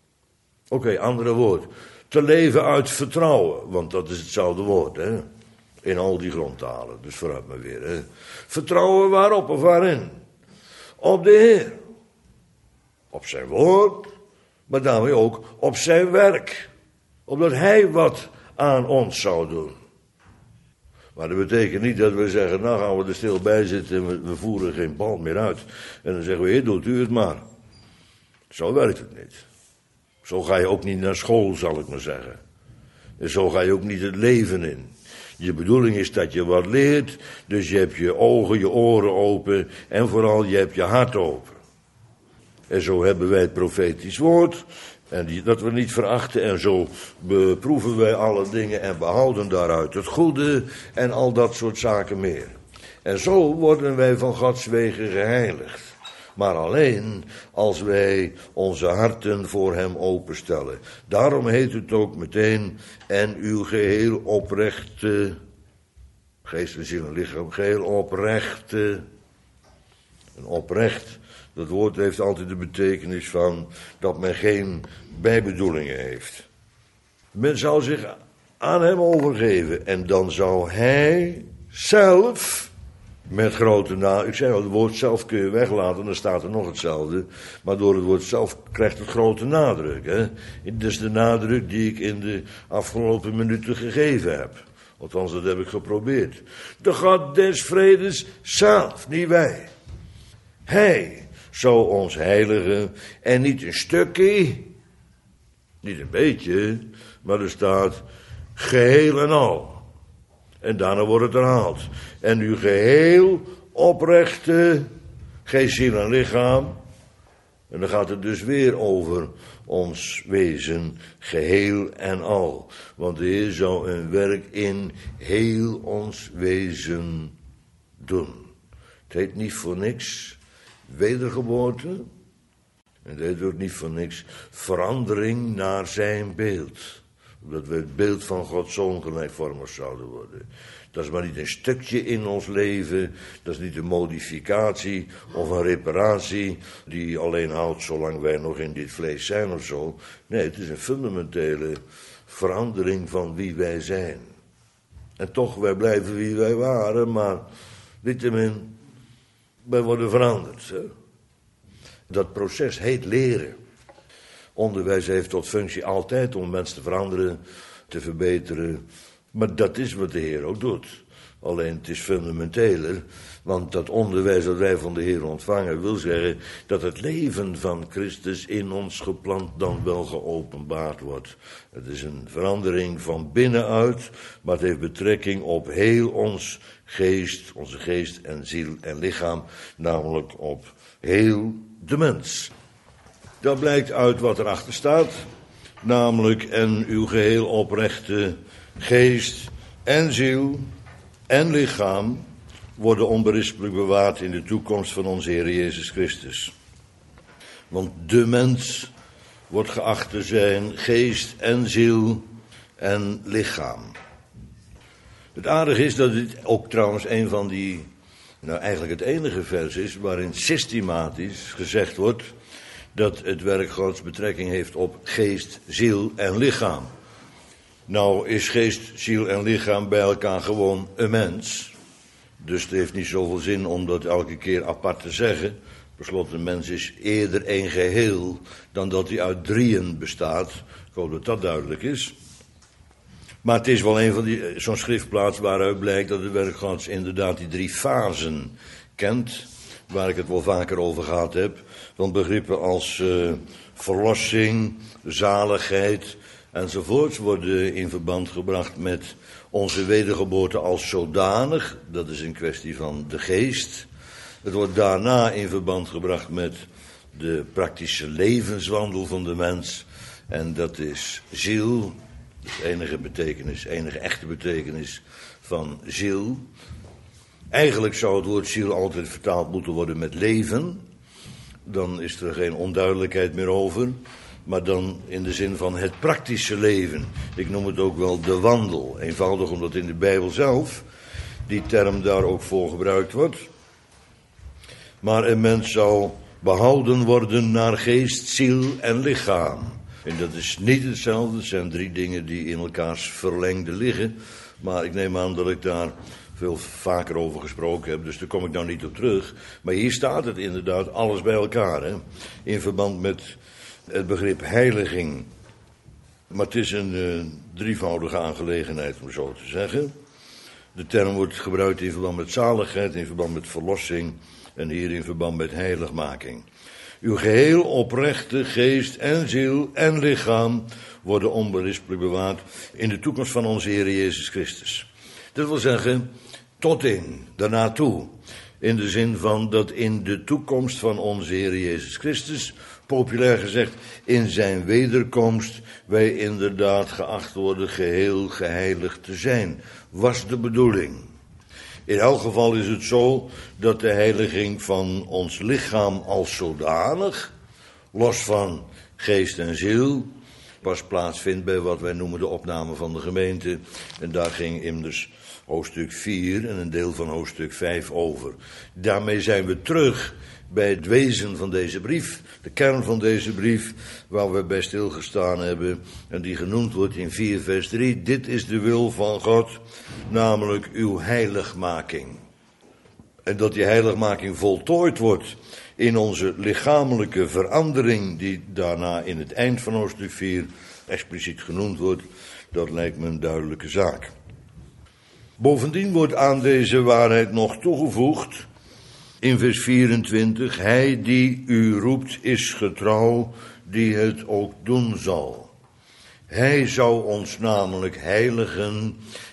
Oké, andere woord. Te leven uit vertrouwen, want dat is hetzelfde woord, hè. In al die grondtalen, dus vooruit maar weer, hè. Vertrouwen waarop of waarin? Op de Heer. Op zijn woord, maar daarmee ook op zijn werk. Opdat hij wat aan ons zou doen. Maar dat betekent niet dat we zeggen, nou gaan we er stil bij zitten en we voeren geen bal meer uit. En dan zeggen we, Heer, doet u het maar. Zo werkt het niet. Zo ga je ook niet naar school, zal ik maar zeggen. En zo ga je ook niet het leven in. Je bedoeling is dat je wat leert, dus je hebt je ogen, je oren open en vooral je hebt je hart open. En zo hebben wij het profetisch woord, en dat we niet verachten, en zo beproeven wij alle dingen en behouden daaruit het goede en al dat soort zaken meer. En zo worden wij van Gods wegen geheiligd. Maar alleen als wij onze harten voor hem openstellen. Daarom heet het ook meteen, en uw geheel oprechte, geest en ziel en lichaam, geheel oprechte, en oprecht, dat woord heeft altijd de betekenis van dat men geen bijbedoelingen heeft. Men zou zich aan hem overgeven en dan zou hij zelf met grote nadruk, ik zei al, het woord zelf kun je weglaten, dan staat er nog hetzelfde. Maar door het woord zelf krijgt het grote nadruk. Hè? Dat is de nadruk die ik in de afgelopen minuten gegeven heb. Althans, dat heb ik geprobeerd. De God des vredes zelf, niet wij. Hij zou ons heiligen en niet een stukje, niet een beetje, maar er staat geheel en al. En daarna wordt het herhaald. En uw geheel oprechte geest, ziel en lichaam. En dan gaat het dus weer over ons wezen, geheel en al. Want de Heer zou een werk in heel ons wezen doen. Het heet niet voor niks wedergeboorte. En het heet ook niet voor niks verandering naar zijn beeld. Dat we het beeld van Gods Zoon gelijkvormig zouden worden. Dat is maar niet een stukje in ons leven. Dat is niet een modificatie of een reparatie die alleen houdt zolang wij nog in dit vlees zijn of zo. Nee, het is een fundamentele verandering van wie wij zijn. En toch, wij blijven wie wij waren, maar niettemin, wij worden veranderd. Hè? Dat proces heet leren. Onderwijs heeft tot functie altijd om mensen te veranderen, te verbeteren. Maar dat is wat de Heer ook doet. Alleen het is fundamenteler, want dat onderwijs dat wij van de Heer ontvangen wil zeggen dat het leven van Christus in ons geplant dan wel geopenbaard wordt. Het is een verandering van binnenuit, maar het heeft betrekking op heel ons geest, onze geest en ziel en lichaam, namelijk op heel de mens. Dat blijkt uit wat erachter staat, namelijk en uw geheel oprechte geest en ziel en lichaam worden onberispelijk bewaard in de toekomst van onze Heer Jezus Christus. Want de mens wordt geacht te zijn geest en ziel en lichaam. Het aardige is dat dit ook trouwens een van die, eigenlijk het enige vers is waarin systematisch gezegd wordt dat het werk Gods betrekking heeft op geest, ziel en lichaam. Nou is geest, ziel en lichaam bij elkaar gewoon een mens. Dus het heeft niet zoveel zin om dat elke keer apart te zeggen. Per slot, een mens is eerder één geheel dan dat hij uit drieën bestaat. Ik hoop dat dat duidelijk is. Maar het is wel een van zo'n schriftplaats waaruit blijkt dat het werk Gods inderdaad die 3 fasen kent. Waar ik het wel vaker over gehad heb. Want begrippen als verlossing, zaligheid enzovoorts worden in verband gebracht met onze wedergeboorte als zodanig. Dat is een kwestie van de geest. Het wordt daarna in verband gebracht met de praktische levenswandel van de mens. En dat is ziel. De enige echte betekenis van ziel. Eigenlijk zou het woord ziel altijd vertaald moeten worden met leven. Dan is er geen onduidelijkheid meer over. Maar dan in de zin van het praktische leven. Ik noem het ook wel de wandel. Eenvoudig omdat in de Bijbel zelf die term daar ook voor gebruikt wordt. Maar een mens zou behouden worden naar geest, ziel en lichaam. En dat is niet hetzelfde. Het zijn 3 dingen die in elkaars verlengde liggen. Maar ik neem aan dat ik daar veel vaker over gesproken heb, dus daar kom ik nou niet op terug. Maar hier staat het inderdaad alles bij elkaar, hè? In verband met het begrip heiliging. Maar het is een drievoudige aangelegenheid, om zo te zeggen. De term wordt gebruikt in verband met zaligheid, in verband met verlossing en hier in verband met heiligmaking. Uw geheel oprechte geest en ziel en lichaam worden onberispelijk bewaard in de toekomst van onze Heer Jezus Christus. Dat wil zeggen, tot in, daarnaartoe. In de zin van dat in de toekomst van onze Heer Jezus Christus, populair gezegd, in zijn wederkomst, wij inderdaad geacht worden geheel geheiligd te zijn. Was de bedoeling. In elk geval is het zo dat de heiliging van ons lichaam als zodanig, los van geest en ziel, pas plaatsvindt bij wat wij noemen de opname van de gemeente. En daar ging immers hoofdstuk 4 en een deel van hoofdstuk 5 over. Daarmee zijn we terug bij het wezen van deze brief, de kern van deze brief, waar we bij stilgestaan hebben en die genoemd wordt in 4 vers 3. Dit is de wil van God, namelijk uw heiligmaking. En dat die heiligmaking voltooid wordt in onze lichamelijke verandering, die daarna in het eind van hoofdstuk 4 expliciet genoemd wordt, dat lijkt me een duidelijke zaak. Bovendien wordt aan deze waarheid nog toegevoegd, in vers 24, hij die u roept is getrouw, die het ook doen zal. Hij zou ons namelijk heiligen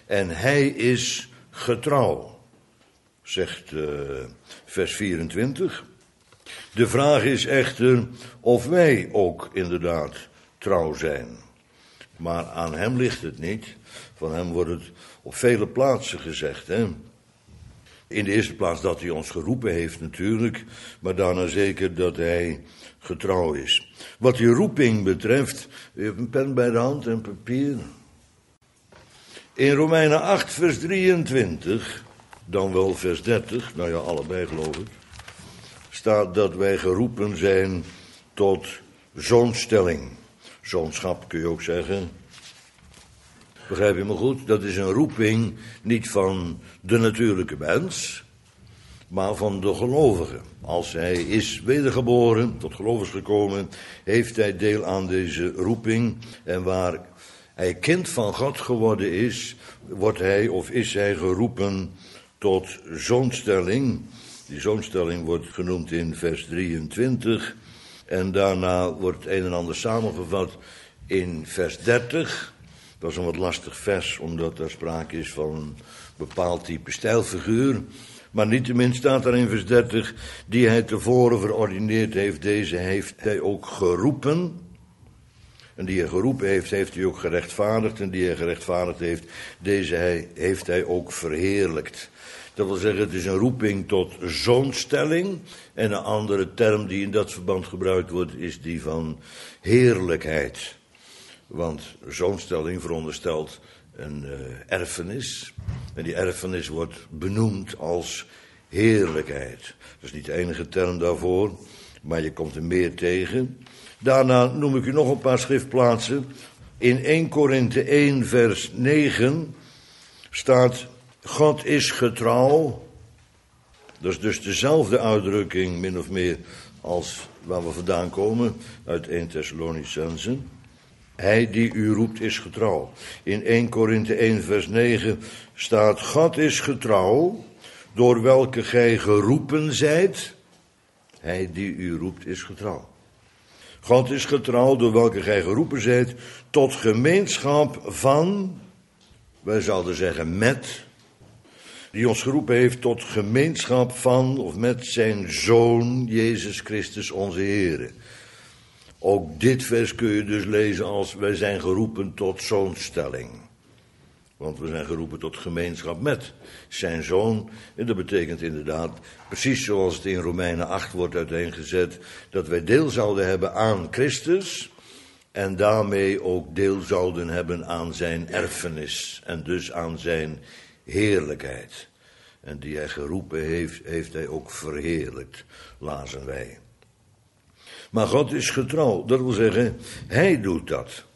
en hij is getrouw, zegt vers 24. De vraag is echter of wij ook inderdaad trouw zijn. Maar aan hem ligt het niet. Van hem wordt het op vele plaatsen gezegd. Hè? In de eerste plaats dat hij ons geroepen heeft natuurlijk. Maar daarna zeker dat hij getrouw is. Wat die roeping betreft. U hebt een pen bij de hand en papier. In Romeinen 8 vers 23. Dan wel vers 30. Nou ja, allebei geloof ik. Staat dat wij geroepen zijn tot zoonstelling. Zoonschap kun je ook zeggen. Begrijp je me goed? Dat is een roeping niet van de natuurlijke mens, maar van de gelovige. Als hij is wedergeboren, tot geloof is gekomen, heeft hij deel aan deze roeping. En waar hij kind van God geworden is, wordt hij of is hij geroepen tot zoonstelling. Die zoonstelling wordt genoemd in vers 23. En daarna wordt het een en ander samengevat in vers 30. Dat is een wat lastig vers, omdat er sprake is van een bepaald type stijlfiguur. Maar niettemin staat er in vers 30, die hij tevoren verordineerd heeft, deze heeft hij ook geroepen. En die hij geroepen heeft, heeft hij ook gerechtvaardigd. En die hij gerechtvaardigd heeft, deze heeft hij ook verheerlijkt. Dat wil zeggen, het is een roeping tot zoonstelling. En een andere term die in dat verband gebruikt wordt, is die van heerlijkheid. Want zoonstelling veronderstelt een erfenis. En die erfenis wordt benoemd als heerlijkheid. Dat is niet de enige term daarvoor, maar je komt er meer tegen. Daarna noem ik u nog een paar schriftplaatsen. In 1 Korinthe 1 vers 9 staat: God is getrouw. Dat is dus dezelfde uitdrukking, min of meer, als waar we vandaan komen, uit 1 Thessalonicense. Hij die u roept is getrouw. In 1 Korinthe 1 vers 9 staat: God is getrouw, door welke gij geroepen zijt. Hij die u roept is getrouw. God is getrouw, door welke gij geroepen zijt, tot gemeenschap van, wij zouden zeggen met, die ons geroepen heeft tot gemeenschap van of met zijn Zoon, Jezus Christus onze Heere. Ook dit vers kun je dus lezen als: wij zijn geroepen tot zoonstelling. Want we zijn geroepen tot gemeenschap met zijn Zoon. En dat betekent inderdaad, precies zoals het in Romeinen 8 wordt uiteengezet, dat wij deel zouden hebben aan Christus. En daarmee ook deel zouden hebben aan zijn erfenis. En dus aan zijn heerlijkheid. En die hij geroepen heeft, heeft hij ook verheerlijkt, lazen wij. Maar God is getrouw, dat wil zeggen, hij doet dat.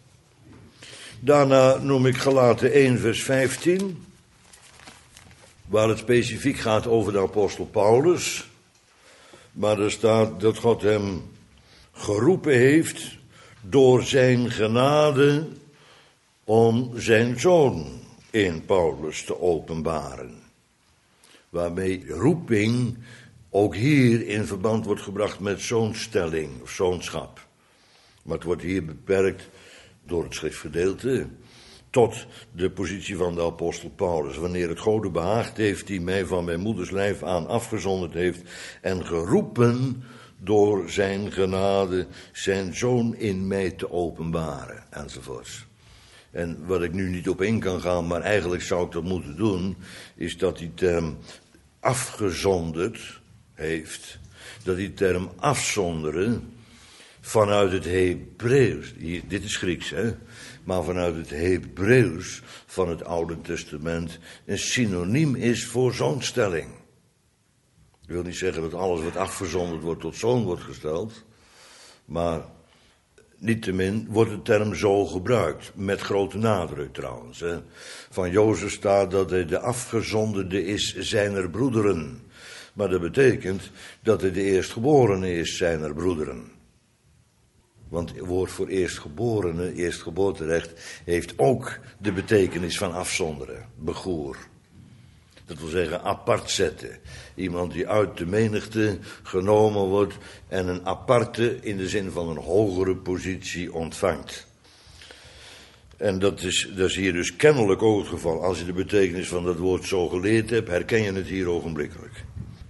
Daarna noem ik Galaten 1 vers 15, waar het specifiek gaat over de apostel Paulus. Maar er staat dat God hem geroepen heeft door zijn genade om zijn Zoon in Paulus te openbaren. Waarmee roeping ook hier in verband wordt gebracht met zoonstelling of zoonschap. Maar het wordt hier beperkt door het schriftgedeelte tot de positie van de apostel Paulus. Wanneer het Gode behaagd heeft, die mij van mijn moeders lijf aan afgezonderd heeft en geroepen door zijn genade zijn Zoon in mij te openbaren, enzovoorts. En wat ik nu niet op in kan gaan, maar eigenlijk zou ik dat moeten doen, is dat die term afgezonderd heeft, dat die term afzonderen vanuit het Hebreeuws, dit is Grieks, hè, maar vanuit het Hebreeuws van het Oude Testament een synoniem is voor zoonstelling. Ik wil niet zeggen dat alles wat afgezonderd wordt tot zoon wordt gesteld, maar niettemin wordt de term zo gebruikt, met grote nadruk trouwens. Hè. Van Jozef staat dat hij de afgezonderde is zijner broederen. Maar dat betekent dat hij de eerstgeborene is zijner broederen. Want het woord voor eerstgeborene, eerstgeboorterecht, heeft ook de betekenis van afzonderen, begoer. Dat wil zeggen apart zetten. Iemand die uit de menigte genomen wordt en een aparte, in de zin van een hogere positie, ontvangt. En dat is hier dus kennelijk ook het geval. Als je de betekenis van dat woord zo geleerd hebt, herken je het hier ogenblikkelijk.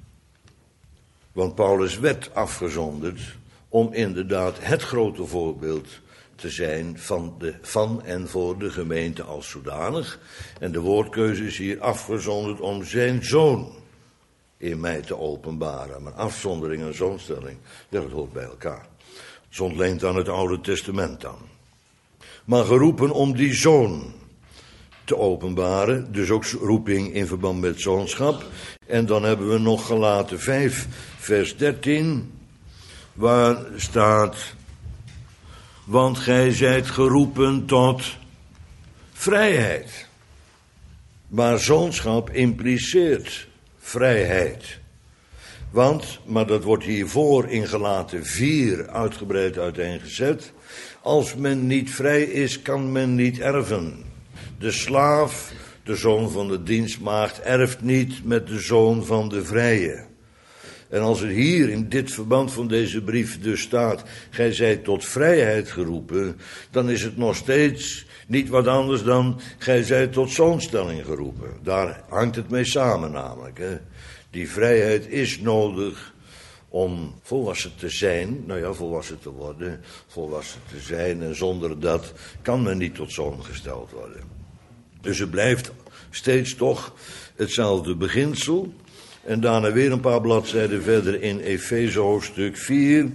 Want Paulus werd afgezonderd om inderdaad het grote voorbeeld te zijn van en voor de gemeente als zodanig. En de woordkeuze is hier afgezonderd om zijn zoon in mij te openbaren. Maar afzondering en zoonstelling, ja, dat hoort bij elkaar. Het ontleent aan het Oude Testament dan. Maar geroepen om die zoon te openbaren, dus ook roeping in verband met zoonschap. En dan hebben we nog Galaten 5, vers 13, waar staat: want gij zijt geroepen tot vrijheid. Maar zoonschap impliceert vrijheid. Want, maar dat wordt hiervoor in Galaten 4 uitgebreid uiteengezet, als men niet vrij is, kan men niet erven. De slaaf, de zoon van de dienstmaagd, erft niet met de zoon van de vrije. En als er hier in dit verband van deze brief dus staat: gij zijt tot vrijheid geroepen, dan is het nog steeds niet wat anders dan: gij zijt tot zoonstelling geroepen. Daar hangt het mee samen namelijk. Hè. Die vrijheid is nodig om volwassen te zijn, volwassen te worden, volwassen te zijn. En zonder dat kan men niet tot zoon gesteld worden. Dus het blijft steeds toch hetzelfde beginsel. En daarna weer een paar bladzijden verder in Efeze hoofdstuk 4.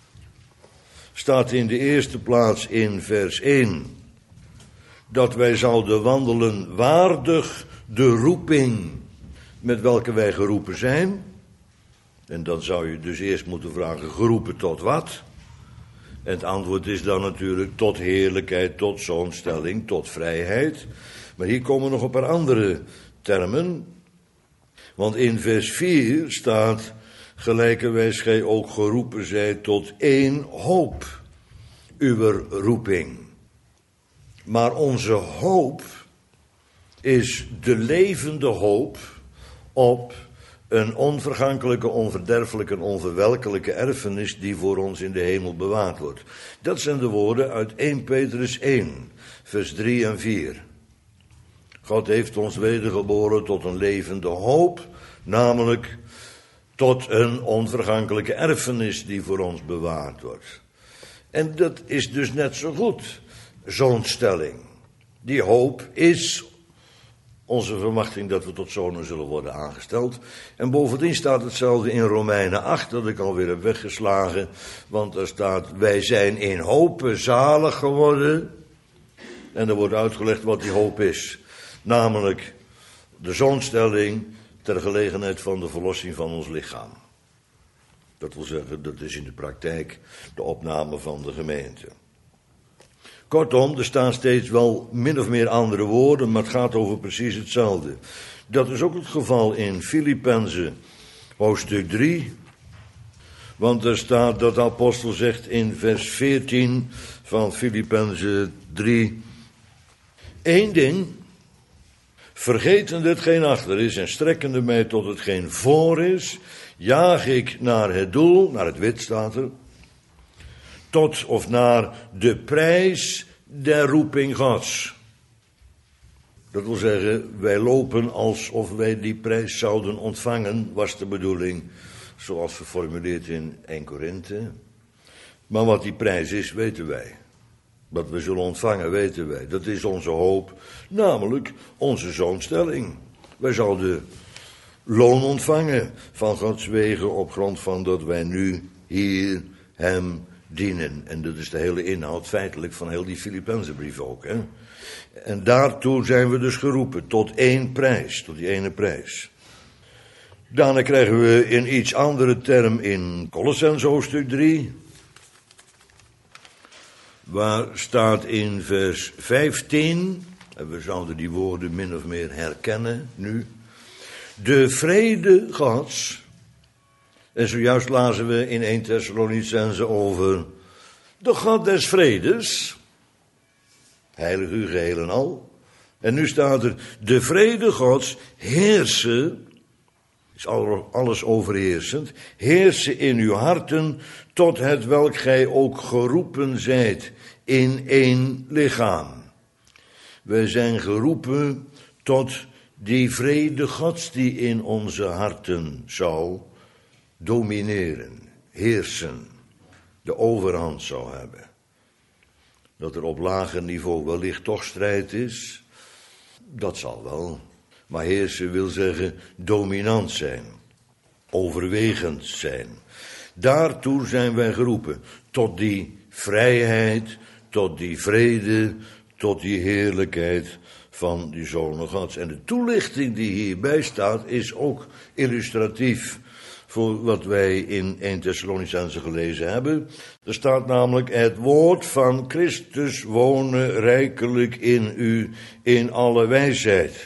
Staat in de eerste plaats in vers 1. Dat wij zouden wandelen waardig de roeping met welke wij geroepen zijn. En dan zou je dus eerst moeten vragen: geroepen tot wat? En het antwoord is dan natuurlijk: tot heerlijkheid, tot zoonstelling, tot vrijheid. Maar hier komen nog een paar andere termen. Want in vers 4 staat: gelijkerwijs gij ook geroepen zijt tot één hoop, uwer roeping. Maar onze hoop is de levende hoop op een onvergankelijke, onverderfelijke en onverwelkelijke erfenis die voor ons in de hemel bewaard wordt. Dat zijn de woorden uit 1 Petrus 1, vers 3 en 4. God heeft ons wedergeboren tot een levende hoop, namelijk tot een onvergankelijke erfenis die voor ons bewaard wordt. En dat is dus net zo goed zoonstelling. Die hoop is onze verwachting dat we tot zonen zullen worden aangesteld. En bovendien staat hetzelfde in Romeinen 8, dat ik alweer heb weggeslagen. Want daar staat: wij zijn in hope zalig geworden. En er wordt uitgelegd wat die hoop is. Namelijk de zoonstelling ter gelegenheid van de verlossing van ons lichaam. Dat wil zeggen, dat is in de praktijk de opname van de gemeente. Kortom, er staan steeds wel min of meer andere woorden, maar het gaat over precies hetzelfde. Dat is ook het geval in Filippenzen hoofdstuk 3. Want er staat dat de apostel zegt in vers 14 van Filippenzen 3. 1 ding, vergetende hetgeen achter is en strekkende mij tot hetgeen voor is, jaag ik naar het doel, naar het wit staat er, tot of naar de prijs der roeping Gods. Dat wil zeggen, wij lopen alsof wij die prijs zouden ontvangen, was de bedoeling, zoals geformuleerd in 1 Korinthe. Maar wat die prijs is, weten wij. Wat we zullen ontvangen, weten wij. Dat is onze hoop, namelijk onze zoonstelling. Wij zouden loon ontvangen van Gods wegen op grond van dat wij nu hier hem dienen. En dat is de hele inhoud feitelijk van heel die Filippenzenbrief ook. Hè? En daartoe zijn we dus geroepen tot één prijs, tot die ene prijs. Daarna krijgen we een iets andere term in Kolossenzen hoofdstuk 3. Waar staat in vers 15, en we zouden die woorden min of meer herkennen nu. De vrede Gods. En zojuist lazen we in 1 Thessalonicenzen over de God des vredes. Heilig u geheel en al. En nu staat er: de vrede Gods heersen, is alles overheersend, heersen in uw harten, tot het welk gij ook geroepen zijt in één lichaam. wij zijn geroepen tot die vrede Gods die in onze harten zou domineren, heersen, de overhand zou hebben. Dat er op lager niveau wellicht toch strijd is, dat zal wel. Maar heersen wil zeggen dominant zijn, overwegend zijn. Daartoe zijn wij geroepen, tot die vrijheid, tot die vrede, tot die heerlijkheid van die Zonen Gods. En de toelichting die hierbij staat is ook illustratief voor wat wij in 1 Thessalonicense gelezen hebben. Er staat namelijk: het woord van Christus wonen rijkelijk in u in alle wijsheid.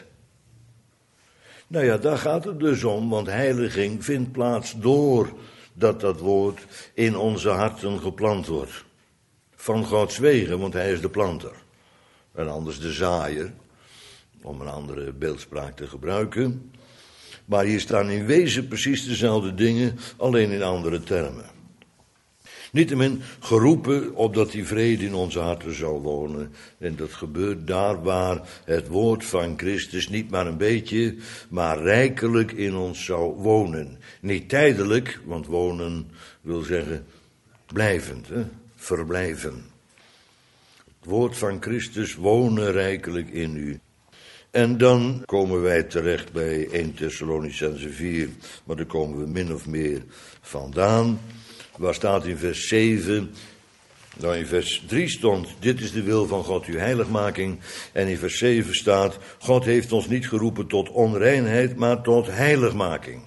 Nou ja, daar gaat het dus om, want heiliging vindt plaats doordat dat woord in onze harten geplant wordt. Van Gods wegen, want hij is de planter. En anders de zaaier, om een andere beeldspraak te gebruiken. Maar hier staan in wezen precies dezelfde dingen, alleen in andere termen. Niettemin geroepen opdat die vrede in onze harten zou wonen. En dat gebeurt daar waar het woord van Christus niet maar een beetje, maar rijkelijk in ons zou wonen. Niet tijdelijk, want wonen wil zeggen blijvend, verblijven. Het woord van Christus wonen rijkelijk in u. En dan komen wij terecht bij 1 Thessalonicense 4, maar daar komen we min of meer vandaan. Waar staat in vers 7, nou in vers 3 stond: dit is de wil van God, uw heiligmaking. En in vers 7 staat: God heeft ons niet geroepen tot onreinheid, maar tot heiligmaking.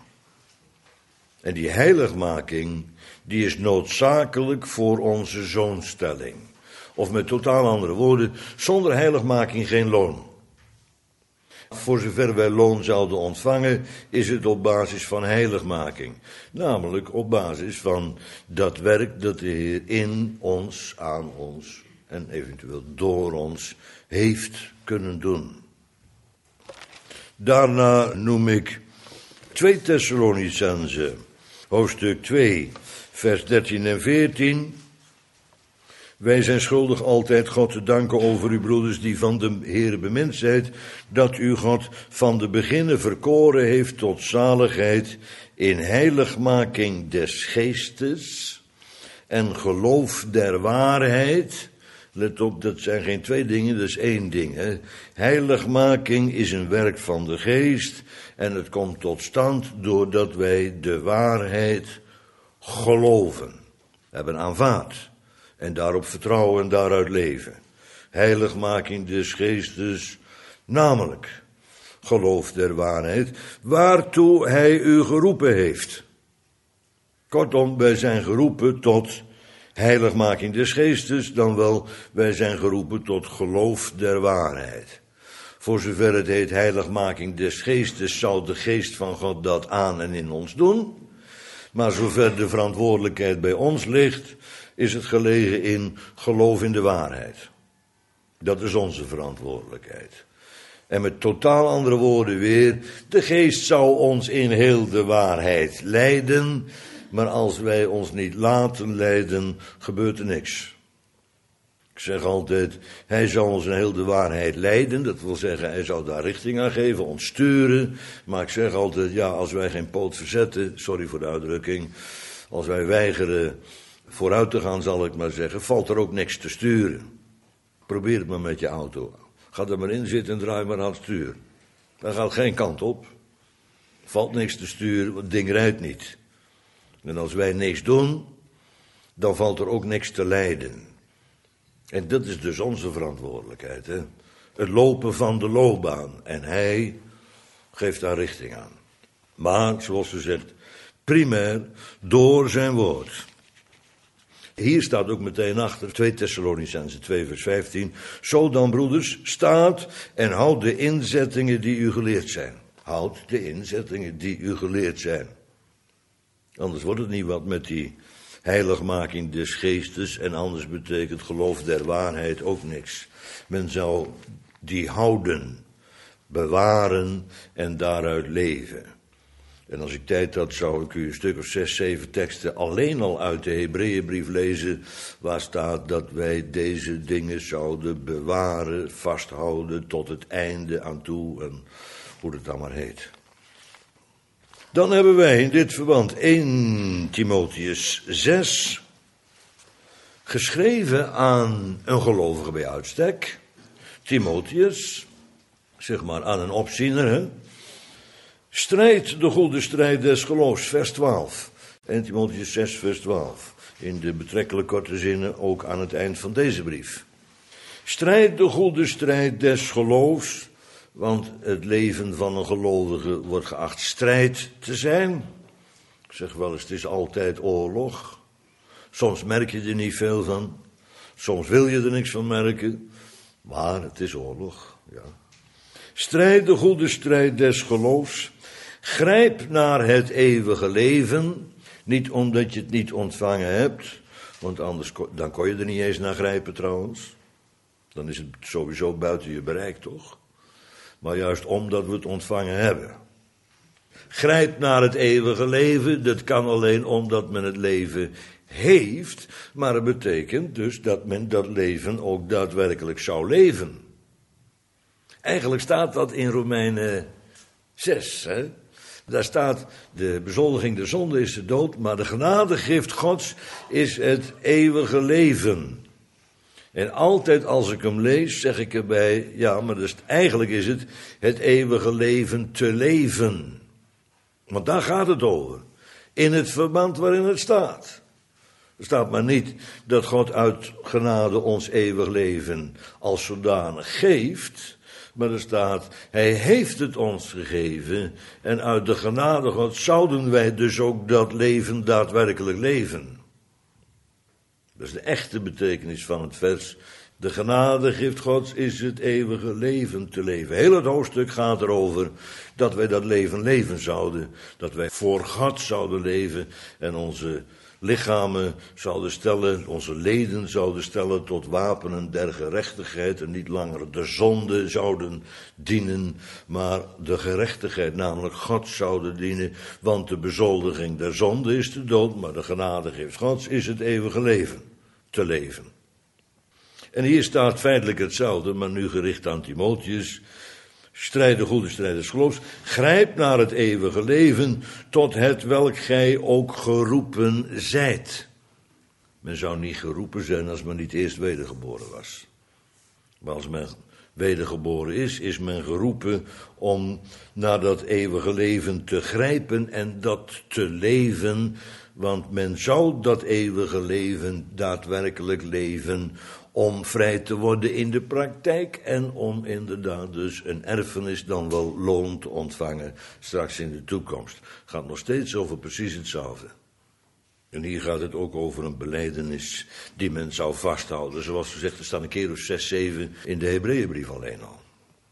En die heiligmaking, die is noodzakelijk voor onze zoonstelling. Of met totaal andere woorden, zonder heiligmaking geen loon. Voor zover wij loon zouden ontvangen, is het op basis van heiligmaking. Namelijk op basis van dat werk dat de Heer in ons, aan ons en eventueel door ons heeft kunnen doen. Daarna noem ik 2 Thessalonicense, hoofdstuk 2, vers 13 en 14... Wij zijn schuldig altijd God te danken over u, broeders, die van de Heere bemind zijt, dat u God van de beginnen verkoren heeft tot zaligheid in heiligmaking des geestes en geloof der waarheid. Let op, dat zijn geen twee dingen, dat is één ding. Hè. Heiligmaking is een werk van de geest en het komt tot stand doordat wij de waarheid geloven, hebben aanvaard. En daarop vertrouwen en daaruit leven. Heiligmaking des geestes, namelijk geloof der waarheid, waartoe hij u geroepen heeft. Kortom, wij zijn geroepen tot heiligmaking des geestes, dan wel wij zijn geroepen tot geloof der waarheid. Voor zover het heet heiligmaking des geestes, zal de geest van God dat aan en in ons doen. Maar zover de verantwoordelijkheid bij ons ligt, is het gelegen in geloof in de waarheid. Dat is onze verantwoordelijkheid. En met totaal andere woorden weer, de geest zou ons in heel de waarheid leiden, maar als wij ons niet laten leiden, gebeurt er niks. Ik zeg altijd, hij zou ons in heel de waarheid leiden, dat wil zeggen, hij zou daar richting aan geven, ons sturen. Maar ik zeg altijd, ja, als wij geen poot verzetten, sorry voor de uitdrukking, als wij weigeren vooruit te gaan, zal ik maar zeggen, valt er ook niks te sturen. Probeer het maar met je auto. Ga er maar in zitten en draai maar aan het stuur. Dan gaat geen kant op. Valt niks te sturen, want het ding rijdt niet. En als wij niks doen, dan valt er ook niks te leiden. En dat is dus onze verantwoordelijkheid. Hè? Het lopen van de loopbaan. En hij geeft daar richting aan. Maar, zoals ze zegt, primair door zijn woord. Hier staat ook meteen achter, 2 Thessalonicense 2 vers 15. Zo dan, broeders, staat en houd de inzettingen die u geleerd zijn. Houd de inzettingen die u geleerd zijn. Anders wordt het niet wat met die heiligmaking des geestes en anders betekent geloof der waarheid ook niks. Men zou die houden, bewaren en daaruit leven. En als ik tijd had, zou ik u een stuk of 6, 7 teksten alleen al uit de Hebreeënbrief lezen, waar staat dat wij deze dingen zouden bewaren, vasthouden tot het einde aan toe en hoe het dan maar heet. Dan hebben wij in dit verband 1 Timotheus 6, geschreven aan een gelovige bij uitstek, Timotheus, zeg maar aan een opziener, hè? Strijd de goede strijd des geloofs, vers 12. 1 Timotheus 6, vers 12. In de betrekkelijk korte zinnen ook aan het eind van deze brief. Strijd de goede strijd des geloofs, want het leven van een gelovige wordt geacht strijd te zijn. Ik zeg wel eens, het is altijd oorlog. Soms merk je er niet veel van. Soms wil je er niks van merken. Maar het is oorlog, ja. Strijd de goede strijd des geloofs. Grijp naar het eeuwige leven. Niet omdat je het niet ontvangen hebt. Want anders dan kon je er niet eens naar grijpen trouwens. Dan is het sowieso buiten je bereik, toch? Maar juist omdat we het ontvangen hebben. Grijp naar het eeuwige leven. Dat kan alleen omdat men het leven heeft. Maar het betekent dus dat men dat leven ook daadwerkelijk zou leven. Eigenlijk staat dat in Romeinen 6. Hè? Daar staat, de bezoldiging der zonde is de dood, maar de genadegift Gods is het eeuwige leven. En altijd als ik hem lees, zeg ik erbij, ja, maar dus eigenlijk is het eeuwige leven te leven. Want daar gaat het over. In het verband waarin het staat. Er staat maar niet dat God uit genade ons eeuwig leven als zodanig geeft. Maar er staat, hij heeft het ons gegeven en uit de genade God zouden wij dus ook dat leven daadwerkelijk leven. Dat is de echte betekenis van het vers. De genadegift Gods is het eeuwige leven te leven. Heel het hoofdstuk gaat erover dat wij dat leven leven zouden. Dat wij voor God zouden leven en onze lichamen zouden stellen, onze leden zouden stellen tot wapenen der gerechtigheid en niet langer de zonde zouden dienen, maar de gerechtigheid, namelijk God zouden dienen, want de bezoldiging der zonde is de dood, maar de genadegift Gods is het eeuwige leven, te leven. En hier staat feitelijk hetzelfde, maar nu gericht aan Timotheus. Strijd de goede strijd des geloofs. Grijp naar het eeuwige leven, tot het welk gij ook geroepen zijt. Men zou niet geroepen zijn als men niet eerst wedergeboren was. Maar als men wedergeboren is men geroepen om naar dat eeuwige leven te grijpen en dat te leven. Want men zou dat eeuwige leven daadwerkelijk leven om vrij te worden in de praktijk en om inderdaad dus een erfenis dan wel loon te ontvangen straks in de toekomst. Het gaat nog steeds over precies hetzelfde. En hier gaat het ook over een belijdenis die men zou vasthouden. Zoals gezegd, er staan een keer of 6, 7 in de Hebreeënbrief alleen al.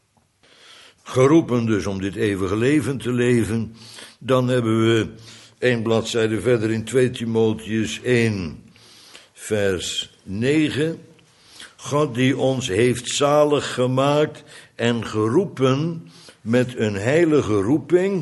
Geroepen dus om dit eeuwige leven te leven. Dan hebben we 1 bladzijde verder in 2 Timotheus 1 vers 9. God die ons heeft zalig gemaakt en geroepen met een heilige roeping.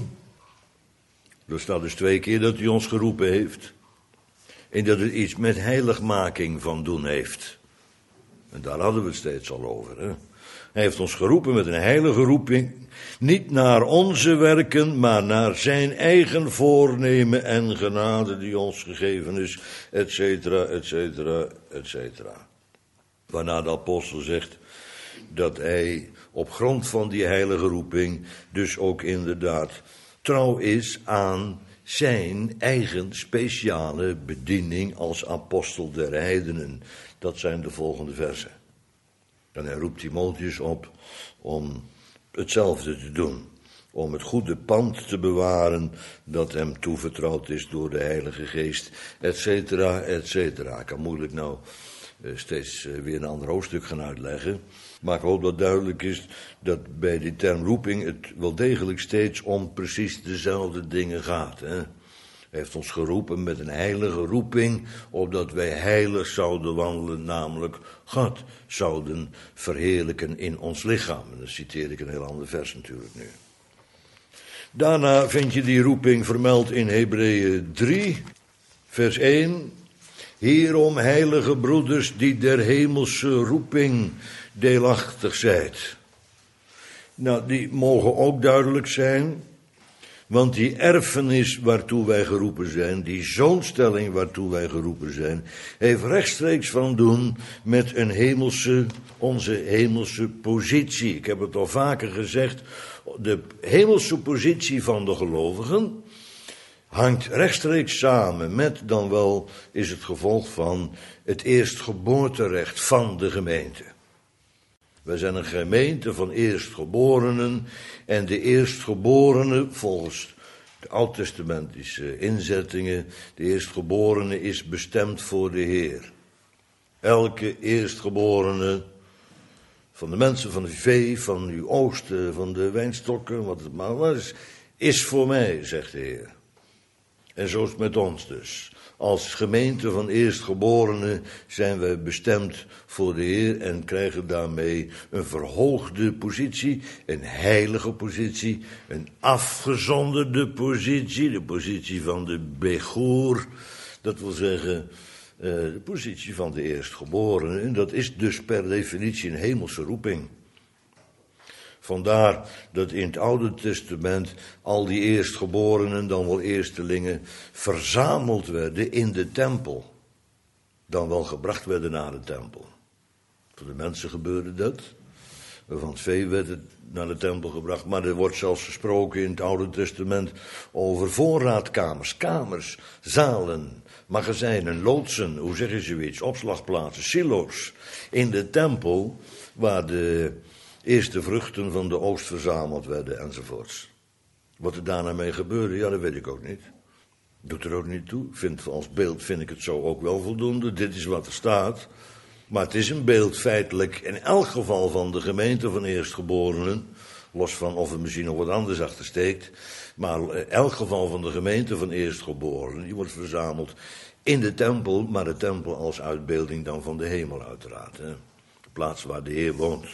Er staat dus 2 keer dat hij ons geroepen heeft. En dat het iets met heiligmaking van doen heeft. En daar hadden we het steeds al over. Hè? Hij heeft ons geroepen met een heilige roeping. Niet naar onze werken, maar naar zijn eigen voornemen en genade die ons gegeven is. Et cetera, et cetera, et cetera. Waarna de apostel zegt dat hij op grond van die heilige roeping dus ook inderdaad trouw is aan zijn eigen speciale bediening als apostel der heidenen. Dat zijn de volgende versen. En hij roept Timotheus op om hetzelfde te doen. Om het goede pand te bewaren dat hem toevertrouwd is door de Heilige Geest, et cetera, et cetera. Ik kan moeilijk nou steeds weer een ander hoofdstuk gaan uitleggen. Maar ik hoop dat duidelijk is dat bij die term roeping het wel degelijk steeds om precies dezelfde dingen gaat. Hè? Hij heeft ons geroepen met een heilige roeping, opdat wij heilig zouden wandelen, namelijk God zouden verheerlijken in ons lichaam. En dan citeer ik een heel ander vers natuurlijk nu. Daarna vind je die roeping vermeld in Hebreeën 3, vers 1. Hierom, heilige broeders, die der hemelse roeping deelachtig zijt. Nou, die mogen ook duidelijk zijn, want die erfenis waartoe wij geroepen zijn, die zoonstelling waartoe wij geroepen zijn, heeft rechtstreeks van doen met onze hemelse positie. Ik heb het al vaker gezegd, de hemelse positie van de gelovigen hangt rechtstreeks samen met, dan wel is het gevolg van, het eerstgeboorterecht van de gemeente. Wij zijn een gemeente van eerstgeborenen en de eerstgeborene volgens de oud-testamentische inzettingen, de eerstgeborene is bestemd voor de Heer. Elke eerstgeborene van de mensen, van de vee, van uw oogsten, van de wijnstokken, wat het maar was, is voor mij, zegt de Heer. En zo is het met ons dus. Als gemeente van eerstgeborenen zijn wij bestemd voor de Heer en krijgen daarmee een verhoogde positie, een heilige positie, een afgezonderde positie, de positie van de Begoer, dat wil zeggen de positie van de eerstgeborenen. En dat is dus per definitie een hemelse roeping. Vandaar dat in het Oude Testament al die eerstgeborenen, dan wel eerstelingen, verzameld werden in de tempel. Dan wel gebracht werden naar de tempel. Voor de mensen gebeurde dat. Van het vee werd het naar de tempel gebracht. Maar er wordt zelfs gesproken in het Oude Testament over voorraadkamers, kamers, zalen, magazijnen, loodsen, hoe zeg je zoiets, opslagplaatsen, silo's. In de tempel waar de eerste vruchten van de oogst verzameld werden enzovoorts. Wat er daarna mee gebeurde, ja, dat weet ik ook niet. Doet er ook niet toe. Als beeld vind ik het zo ook wel voldoende. Dit is wat er staat. Maar het is een beeld feitelijk in elk geval van de gemeente van eerstgeborenen. Los van of er misschien nog wat anders achter steekt. Maar in elk geval van de gemeente van eerstgeborenen. Die wordt verzameld in de tempel. Maar de tempel als uitbeelding dan van de hemel uiteraard. Hè. De plaats waar de Heer woont.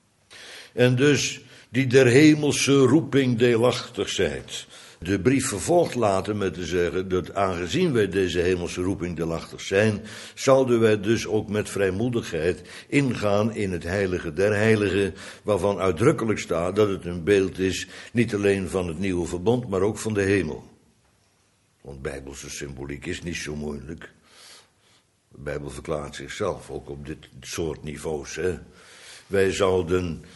En dus die der hemelse roeping deelachtig zijt. De brief vervolgt later met te zeggen dat aangezien wij deze hemelse roeping deelachtig zijn, zouden wij dus ook met vrijmoedigheid ingaan in het heilige der heiligen, waarvan uitdrukkelijk staat dat het een beeld is, niet alleen van het nieuwe verbond, maar ook van de hemel. Want bijbelse symboliek is niet zo moeilijk. De Bijbel verklaart zichzelf, ook op dit soort niveaus. Hè. Wij zouden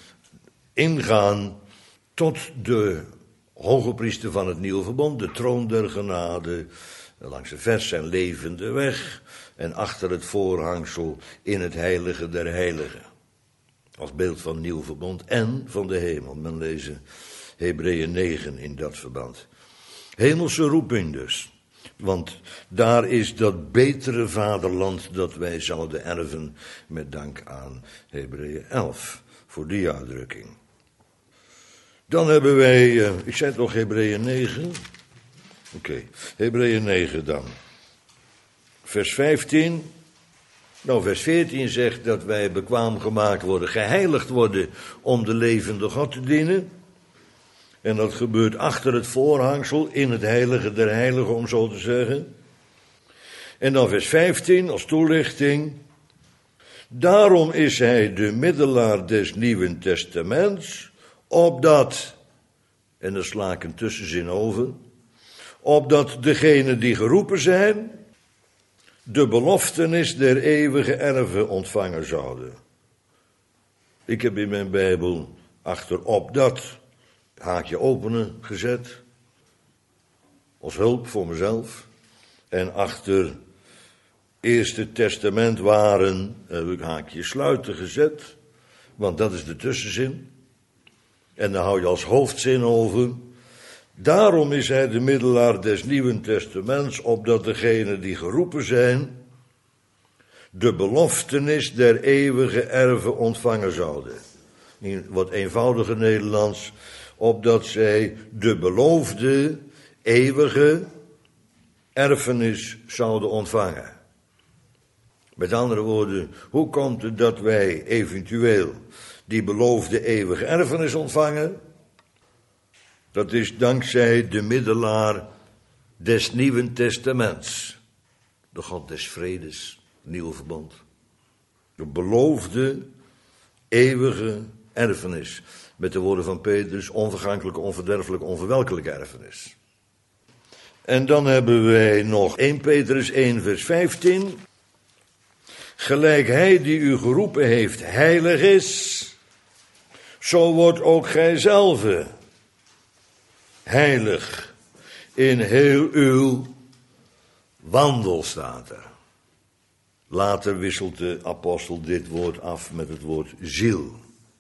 ingaan tot de hoge priester van het nieuwe verbond, de troon der genade, langs de vers zijn levende weg en achter het voorhangsel in het heilige der heiligen. Als beeld van het nieuwe verbond en van de hemel. Men lezen Hebreeën 9 in dat verband. Hemelse roeping dus. Want daar is dat betere vaderland dat wij zouden erven met dank aan Hebreeën 11. Voor die uitdrukking. Dan hebben wij, ik zei toch Hebreeën 9? Oké, Hebreeën 9 dan. Vers 15. Nou, vers 14 zegt dat wij bekwaam gemaakt worden, geheiligd worden om de levende God te dienen. En dat gebeurt achter het voorhangsel in het heilige der heiligen, om zo te zeggen. En dan vers 15 als toelichting. Daarom is hij de middelaar des Nieuwen Testaments, opdat, en daar sla ik een tussenzin over, opdat degenen die geroepen zijn, de beloftenis der eeuwige erven ontvangen zouden. Ik heb in mijn Bijbel achter opdat haakje openen gezet, als hulp voor mezelf, en achter Eerste Testament waren, heb ik haakje sluiten gezet, want dat is de tussenzin. En dan hou je als hoofdzin over. Daarom is hij de middelaar des Nieuwen Testaments, opdat degenen die geroepen zijn, de beloftenis der eeuwige erven ontvangen zouden. In wat eenvoudiger Nederlands, opdat zij de beloofde eeuwige erfenis zouden ontvangen. Met andere woorden, hoe komt het dat wij eventueel die beloofde eeuwige erfenis ontvangen? Dat is dankzij de middelaar des Nieuwen Testaments. De God des vredes, nieuwe verbond. De beloofde, eeuwige erfenis. Met de woorden van Petrus, onvergankelijke, onverderfelijke, onverwelkelijke erfenis. En dan hebben wij nog 1 Petrus 1 vers 15. Gelijk hij die u geroepen heeft heilig is, zo wordt ook gijzelve heilig in heel uw wandel, staat er. Later wisselt de apostel dit woord af met het woord ziel.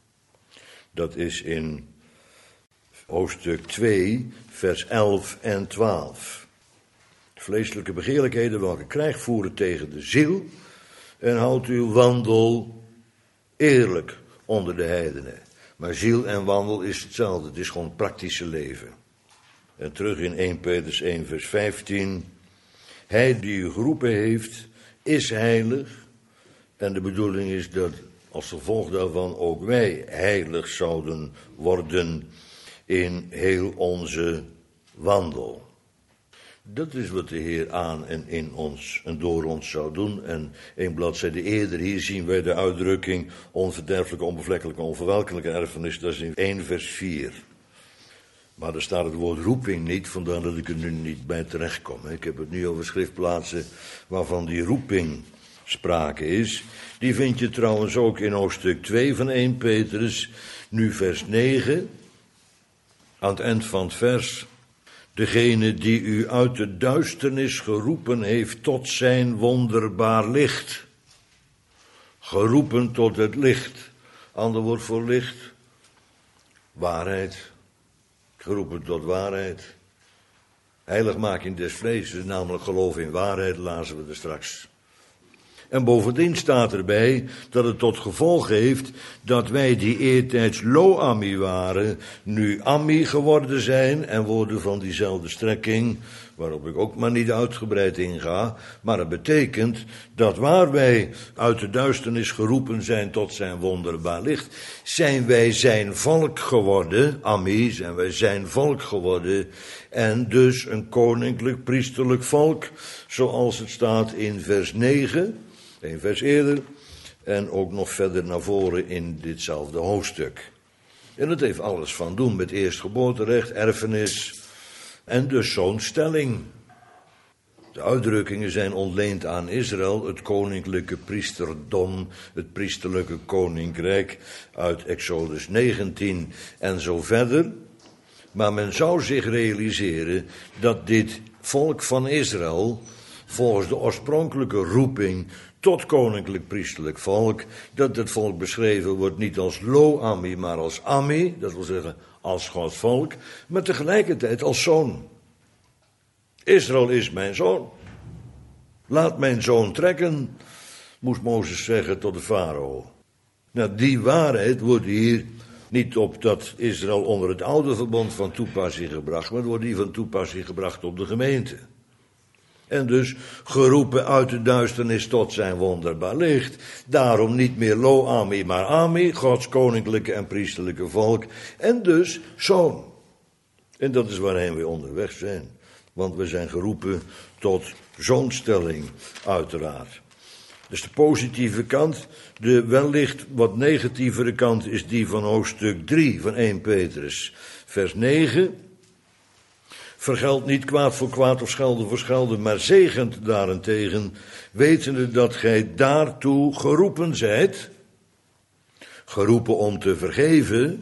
Dat is in hoofdstuk 2, vers 11 en 12. Vleeselijke begeerlijkheden welke krijg voeren tegen de ziel en houdt uw wandel eerlijk onder de heidenen. Maar ziel en wandel is hetzelfde, het is gewoon het praktische leven. En terug in 1 Petrus 1 vers 15. Hij die u geroepen heeft, is heilig. En de bedoeling is dat als gevolg daarvan ook wij heilig zouden worden in heel onze wandel. Dat is wat de Heer aan en in ons en door ons zou doen. En 1 bladzijde eerder, hier zien wij de uitdrukking onverderfelijke, onbevlekkelijke, onverwelkelijke erfenis. Dat is in 1 vers 4. Maar er staat het woord roeping niet, vandaar dat ik er nu niet bij terecht kom. Ik heb het nu over schriftplaatsen waarvan die roeping sprake is. Die vind je trouwens ook in hoofdstuk 2 van 1 Petrus, nu vers 9. Aan het eind van het vers. Degene die u uit de duisternis geroepen heeft tot zijn wonderbaar licht. Geroepen tot het licht. Ander woord voor licht. Waarheid. Geroepen tot waarheid. Heiligmaking des vlees, namelijk geloof in waarheid, lazen we er straks. En bovendien staat erbij dat het tot gevolg heeft dat wij die eertijds Lo-Ammi waren, nu Ammi geworden zijn en worden van diezelfde strekking, waarop ik ook maar niet uitgebreid inga. Maar het betekent dat waar wij uit de duisternis geroepen zijn tot zijn wonderbaar licht, zijn wij zijn volk geworden, Ammi, zijn wij zijn volk geworden en dus een koninklijk priesterlijk volk, zoals het staat in vers 9. 1 vers eerder en ook nog verder naar voren in ditzelfde hoofdstuk. En het heeft alles van doen met eerstgeboorterecht, erfenis en dus zo'n stelling. De uitdrukkingen zijn ontleend aan Israël, het koninklijke priesterdom, het priesterlijke koninkrijk uit Exodus 19 en zo verder. Maar men zou zich realiseren dat dit volk van Israël volgens de oorspronkelijke roeping tot koninklijk priesterlijk volk, dat het volk beschreven wordt niet als Lo-Ammi, maar als Ammi, dat wil zeggen als Gods volk, maar tegelijkertijd als zoon. Israël is mijn zoon. Laat mijn zoon trekken, moest Mozes zeggen tot de farao. Nou, die waarheid wordt hier niet op dat Israël onder het oude verbond van toepassing gebracht, maar wordt hier van toepassing gebracht op de gemeente. En dus geroepen uit de duisternis tot zijn wonderbaar licht. Daarom niet meer Lo-Ammi, maar Ammi, Gods koninklijke en priesterlijke volk. En dus zoon. En dat is waarheen we onderweg zijn. Want we zijn geroepen tot zoonstelling, uiteraard. Dus de positieve kant. De wellicht wat negatievere kant is die van hoofdstuk 3 van 1 Petrus. Vers 9. Vergeld niet kwaad voor kwaad of schelde voor schelde, maar zegent daarentegen, wetende dat gij daartoe geroepen zijt. Geroepen om te vergeven.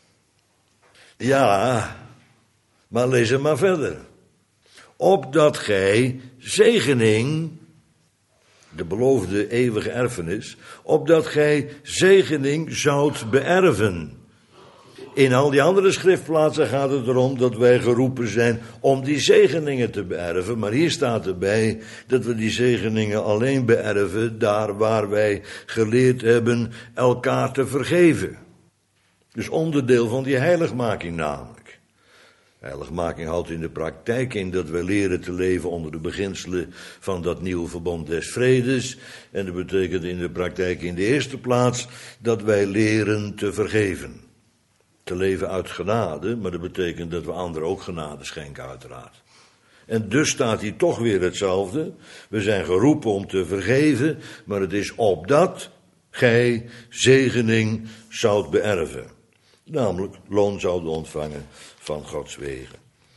Ja, maar lees er maar verder. Opdat gij zegening, de beloofde eeuwige erfenis, opdat gij zegening zoudt beërven. In al die andere schriftplaatsen gaat het erom dat wij geroepen zijn om die zegeningen te beërven. Maar hier staat erbij dat we die zegeningen alleen beërven daar waar wij geleerd hebben elkaar te vergeven. Dus onderdeel van die heiligmaking namelijk. Heiligmaking houdt in de praktijk in dat wij leren te leven onder de beginselen van dat nieuwe verbond des vredes. En dat betekent in de praktijk in de eerste plaats dat wij leren te vergeven. te leven uit genade, maar dat betekent dat we anderen ook genade schenken uiteraard. En dus staat hier toch weer hetzelfde. We zijn geroepen om te vergeven, maar het is opdat gij zegening zoudt beërven. Namelijk loon zouden ontvangen van Gods wegen.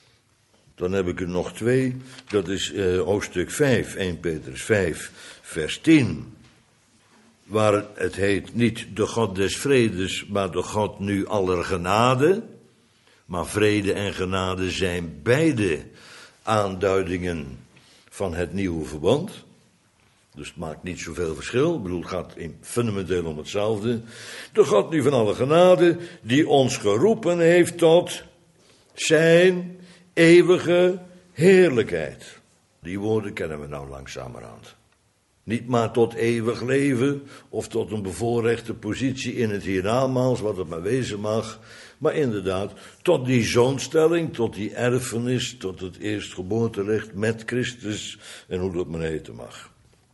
Dan heb ik er nog 2, dat is hoofdstuk 5, 1 Petrus 5, vers 10. Waar het heet niet de God des vredes, maar de God nu aller genade. Maar vrede en genade zijn beide aanduidingen van het nieuwe verbond. Dus het maakt niet zoveel verschil. Ik bedoel, het gaat fundamenteel om hetzelfde. De God nu van alle genade, die ons geroepen heeft tot zijn eeuwige heerlijkheid. Die woorden kennen we nou langzamerhand. Niet maar tot eeuwig leven of tot een bevoorrechte positie in het hiernamaals, wat het maar wezen mag. Maar inderdaad, tot die zoonstelling, tot die erfenis, tot het eerstgeboorterecht met Christus en hoe dat maar heten mag.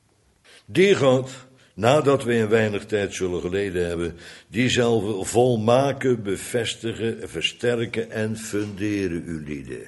Die God, nadat we in weinig tijd zullen geleden hebben, diezelfde volmaken, bevestigen, versterken en funderen uw lieden.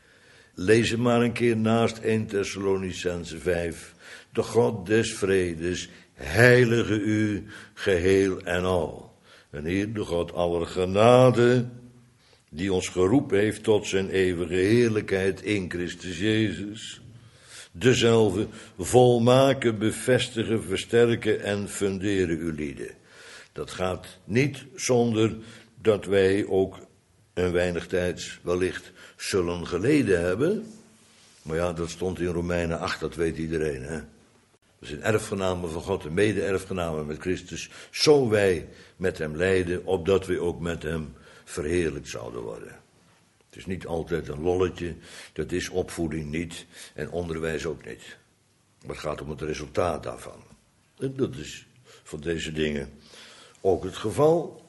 Lees hem maar een keer naast 1 Thessalonicenzen 5. De God des vredes, heilige u geheel en al. En hier de God aller genade, die ons geroepen heeft tot zijn eeuwige heerlijkheid in Christus Jezus. Dezelfde volmaken, bevestigen, versterken en funderen uw lieden. Dat gaat niet zonder dat wij ook een weinig tijds wellicht zullen geleden hebben. Maar ja, dat stond in Romeinen 8, dat weet iedereen, hè. We zijn erfgenamen van God en mede-erfgenamen met Christus, zo wij met hem lijden, opdat we ook met hem verheerlijkt zouden worden. Het is niet altijd een lolletje, dat is opvoeding niet en onderwijs ook niet. Maar het gaat om het resultaat daarvan. En dat is voor deze dingen ook het geval.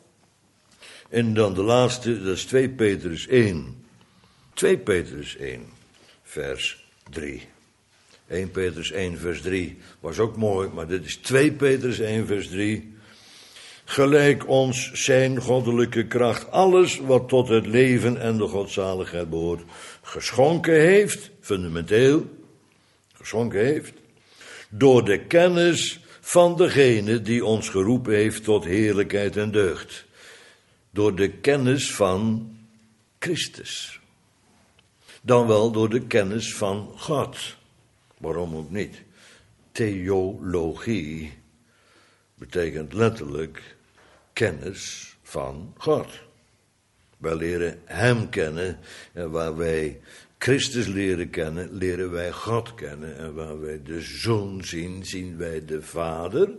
En dan de laatste, dat is 2 Petrus 1. 2 Petrus 1, vers 3. 1 Petrus 1, vers 3 was ook mooi, maar dit is 2 Petrus 1, vers 3. Gelijk ons zijn goddelijke kracht alles wat tot het leven en de godzaligheid behoort, geschonken heeft, fundamenteel, geschonken heeft, door de kennis van degene die ons geroepen heeft tot heerlijkheid en deugd. Door de kennis van Christus. Dan wel door de kennis van God. Waarom ook niet? Theologie betekent letterlijk kennis van God. Wij leren hem kennen en waar wij Christus leren kennen, leren wij God kennen. En waar wij de Zoon zien, zien wij de Vader.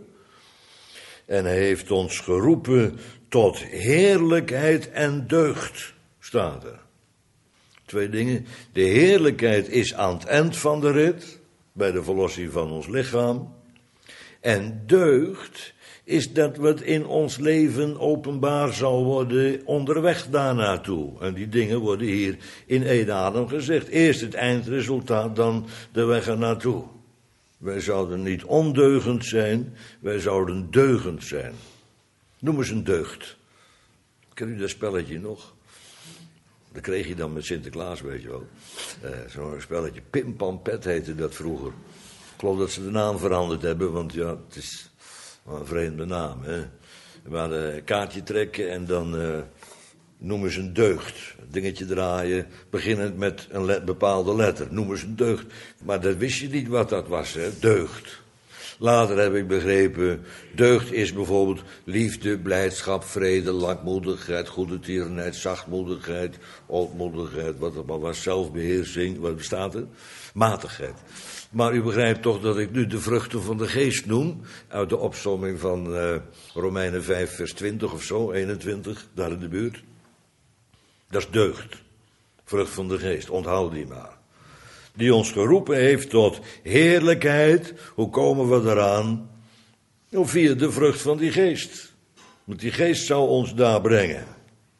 En hij heeft ons geroepen tot heerlijkheid en deugd, staat er. 2 dingen. De heerlijkheid is aan het eind van de rit, bij de verlossing van ons lichaam. En deugd is dat wat in ons leven openbaar zal worden onderweg daarnaartoe. En die dingen worden hier in één adem gezegd. Eerst het eindresultaat, dan de weg ernaartoe. Wij zouden niet ondeugend zijn, wij zouden deugend zijn. Noem eens een deugd. Ken u dat spelletje nog? Dat kreeg je dan met Sinterklaas, weet je wel. Zo'n spelletje, Pim Pam Pet heette dat vroeger. Ik geloof dat ze de naam veranderd hebben, want ja, het is een vreemde naam. Hè? We hadden een kaartje trekken en dan noemen ze een deugd. Een dingetje draaien, beginnend met een bepaalde letter. Noemen ze een deugd. Maar dat wist je niet wat dat was, hè? Deugd. Later heb ik begrepen, deugd is bijvoorbeeld liefde, blijdschap, vrede, langmoedigheid, goede tierenheid, zachtmoedigheid, ootmoedigheid, wat het maar was, zelfbeheersing, wat bestaat er? Matigheid. Maar u begrijpt toch dat ik nu de vruchten van de geest noem, uit de opsomming van Romeinen 5 vers 20 of zo, 21, daar in de buurt. Dat is deugd, vrucht van de geest, onthoud die maar. Die ons geroepen heeft tot heerlijkheid. Hoe komen we eraan? Nou, via de vrucht van die geest. Want die geest zou ons daar brengen.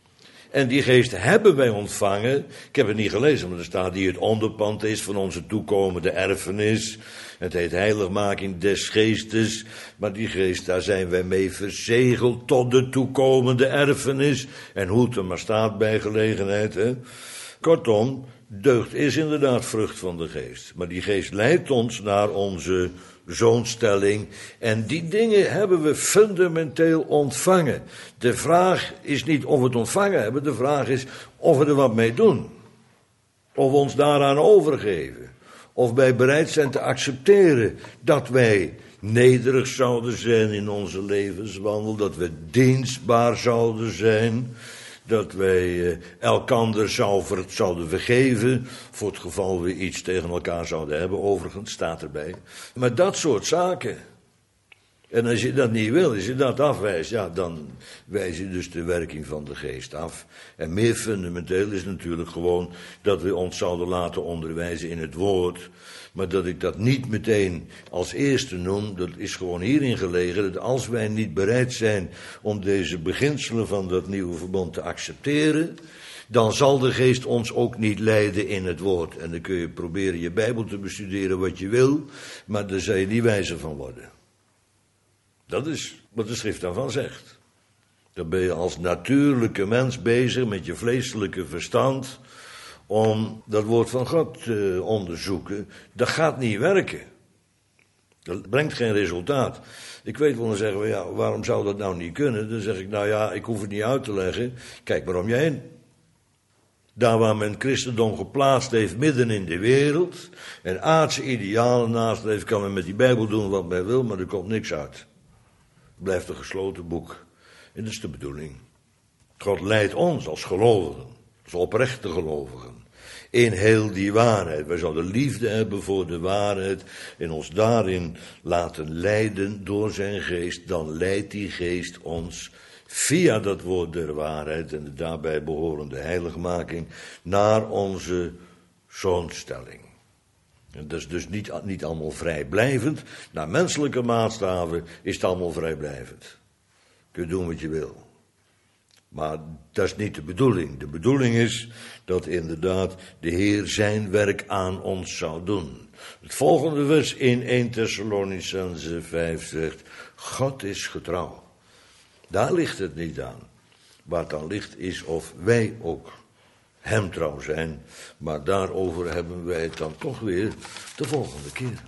En die geest hebben wij ontvangen. Ik heb het niet gelezen, maar er staat die het onderpand is van onze toekomende erfenis. Het heet heiligmaking des geestes. Maar die geest, daar zijn wij mee verzegeld tot de toekomende erfenis. En hoe het er maar staat bij gelegenheid. Hè? Kortom, deugd is inderdaad vrucht van de geest. Maar die geest leidt ons naar onze zoonstelling. En die dingen hebben we fundamenteel ontvangen. De vraag is niet of we het ontvangen hebben. De vraag is of we er wat mee doen. Of we ons daaraan overgeven. Of wij bereid zijn te accepteren dat wij nederig zouden zijn in onze levenswandel. Dat we dienstbaar zouden zijn. Dat wij elkander zouden vergeven, voor het geval we iets tegen elkaar zouden hebben, overigens, staat erbij. Maar dat soort zaken. En als je dat niet wil, als je dat afwijst, ja, dan wijs je dus de werking van de geest af. En meer fundamenteel is natuurlijk gewoon dat we ons zouden laten onderwijzen in het woord. Maar dat ik dat niet meteen als eerste noem, dat is gewoon hierin gelegen, dat als wij niet bereid zijn om deze beginselen van dat nieuwe verbond te accepteren, dan zal de geest ons ook niet leiden in het woord. En dan kun je proberen je Bijbel te bestuderen wat je wil, maar daar zal je niet wijzer van worden. Dat is wat de schrift daarvan zegt. Dan ben je als natuurlijke mens bezig met je vleeselijke verstand om dat woord van God te onderzoeken. Dat gaat niet werken. Dat brengt geen resultaat. Ik weet wel, dan zeggen we, ja, waarom zou dat nou niet kunnen? Dan zeg ik, nou ja, ik hoef het niet uit te leggen. Kijk maar om je heen. Daar waar men christendom geplaatst heeft midden in de wereld en aardse idealen naast heeft, kan men met die Bijbel doen wat men wil, maar er komt niks uit. Het blijft een gesloten boek. En dat is de bedoeling. God leidt ons als gelovigen, als oprechte gelovigen, in heel die waarheid. Wij zouden liefde hebben voor de waarheid en ons daarin laten leiden door zijn geest. Dan leidt die geest ons via dat woord der waarheid en de daarbij behorende heiligmaking naar onze zoonstelling. En dat is dus niet allemaal vrijblijvend. Naar menselijke maatstaven is het allemaal vrijblijvend. Kun je doen wat je wil. Maar dat is niet de bedoeling. De bedoeling is dat inderdaad de Heer zijn werk aan ons zou doen. Het volgende vers in 1 Thessalonicenzen 5 zegt, God is getrouw. Daar ligt het niet aan. Waar het aan ligt is of wij ook hem trouw zijn. Maar daarover hebben wij het dan toch weer de volgende keer.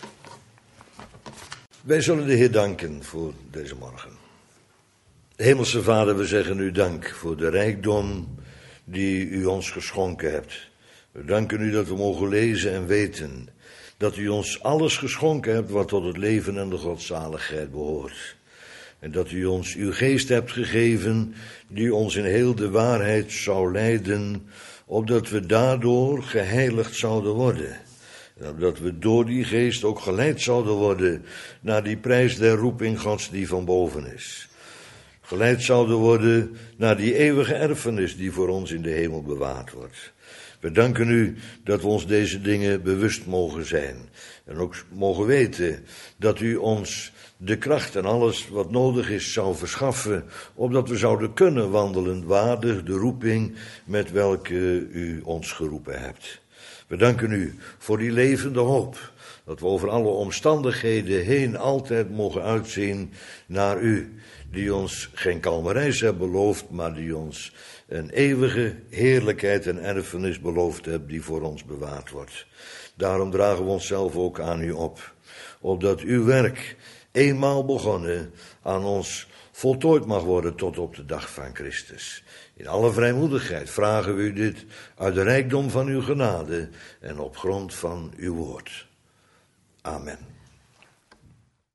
Wij zullen de Heer danken voor deze morgen. Hemelse Vader, we zeggen u dank voor de rijkdom die u ons geschonken hebt. We danken u dat we mogen lezen en weten dat u ons alles geschonken hebt wat tot het leven en de godzaligheid behoort. En dat u ons uw geest hebt gegeven die ons in heel de waarheid zou leiden, opdat we daardoor geheiligd zouden worden. En opdat we door die geest ook geleid zouden worden naar die prijs der roeping Gods die van boven is. Geleid zouden worden naar die eeuwige erfenis die voor ons in de hemel bewaard wordt. We danken u dat we ons deze dingen bewust mogen zijn. En ook mogen weten dat u ons de kracht en alles wat nodig is zou verschaffen, opdat we zouden kunnen wandelen waardig de roeping met welke u ons geroepen hebt. We danken u voor die levende hoop, dat we over alle omstandigheden heen altijd mogen uitzien naar u, die ons geen kalme reis hebt beloofd, maar die ons een eeuwige heerlijkheid en erfenis beloofd hebt die voor ons bewaard wordt. Daarom dragen we onszelf ook aan u op, opdat uw werk, eenmaal begonnen, aan ons voltooid mag worden tot op de dag van Christus. In alle vrijmoedigheid vragen we u dit uit de rijkdom van uw genade en op grond van uw woord. Amen.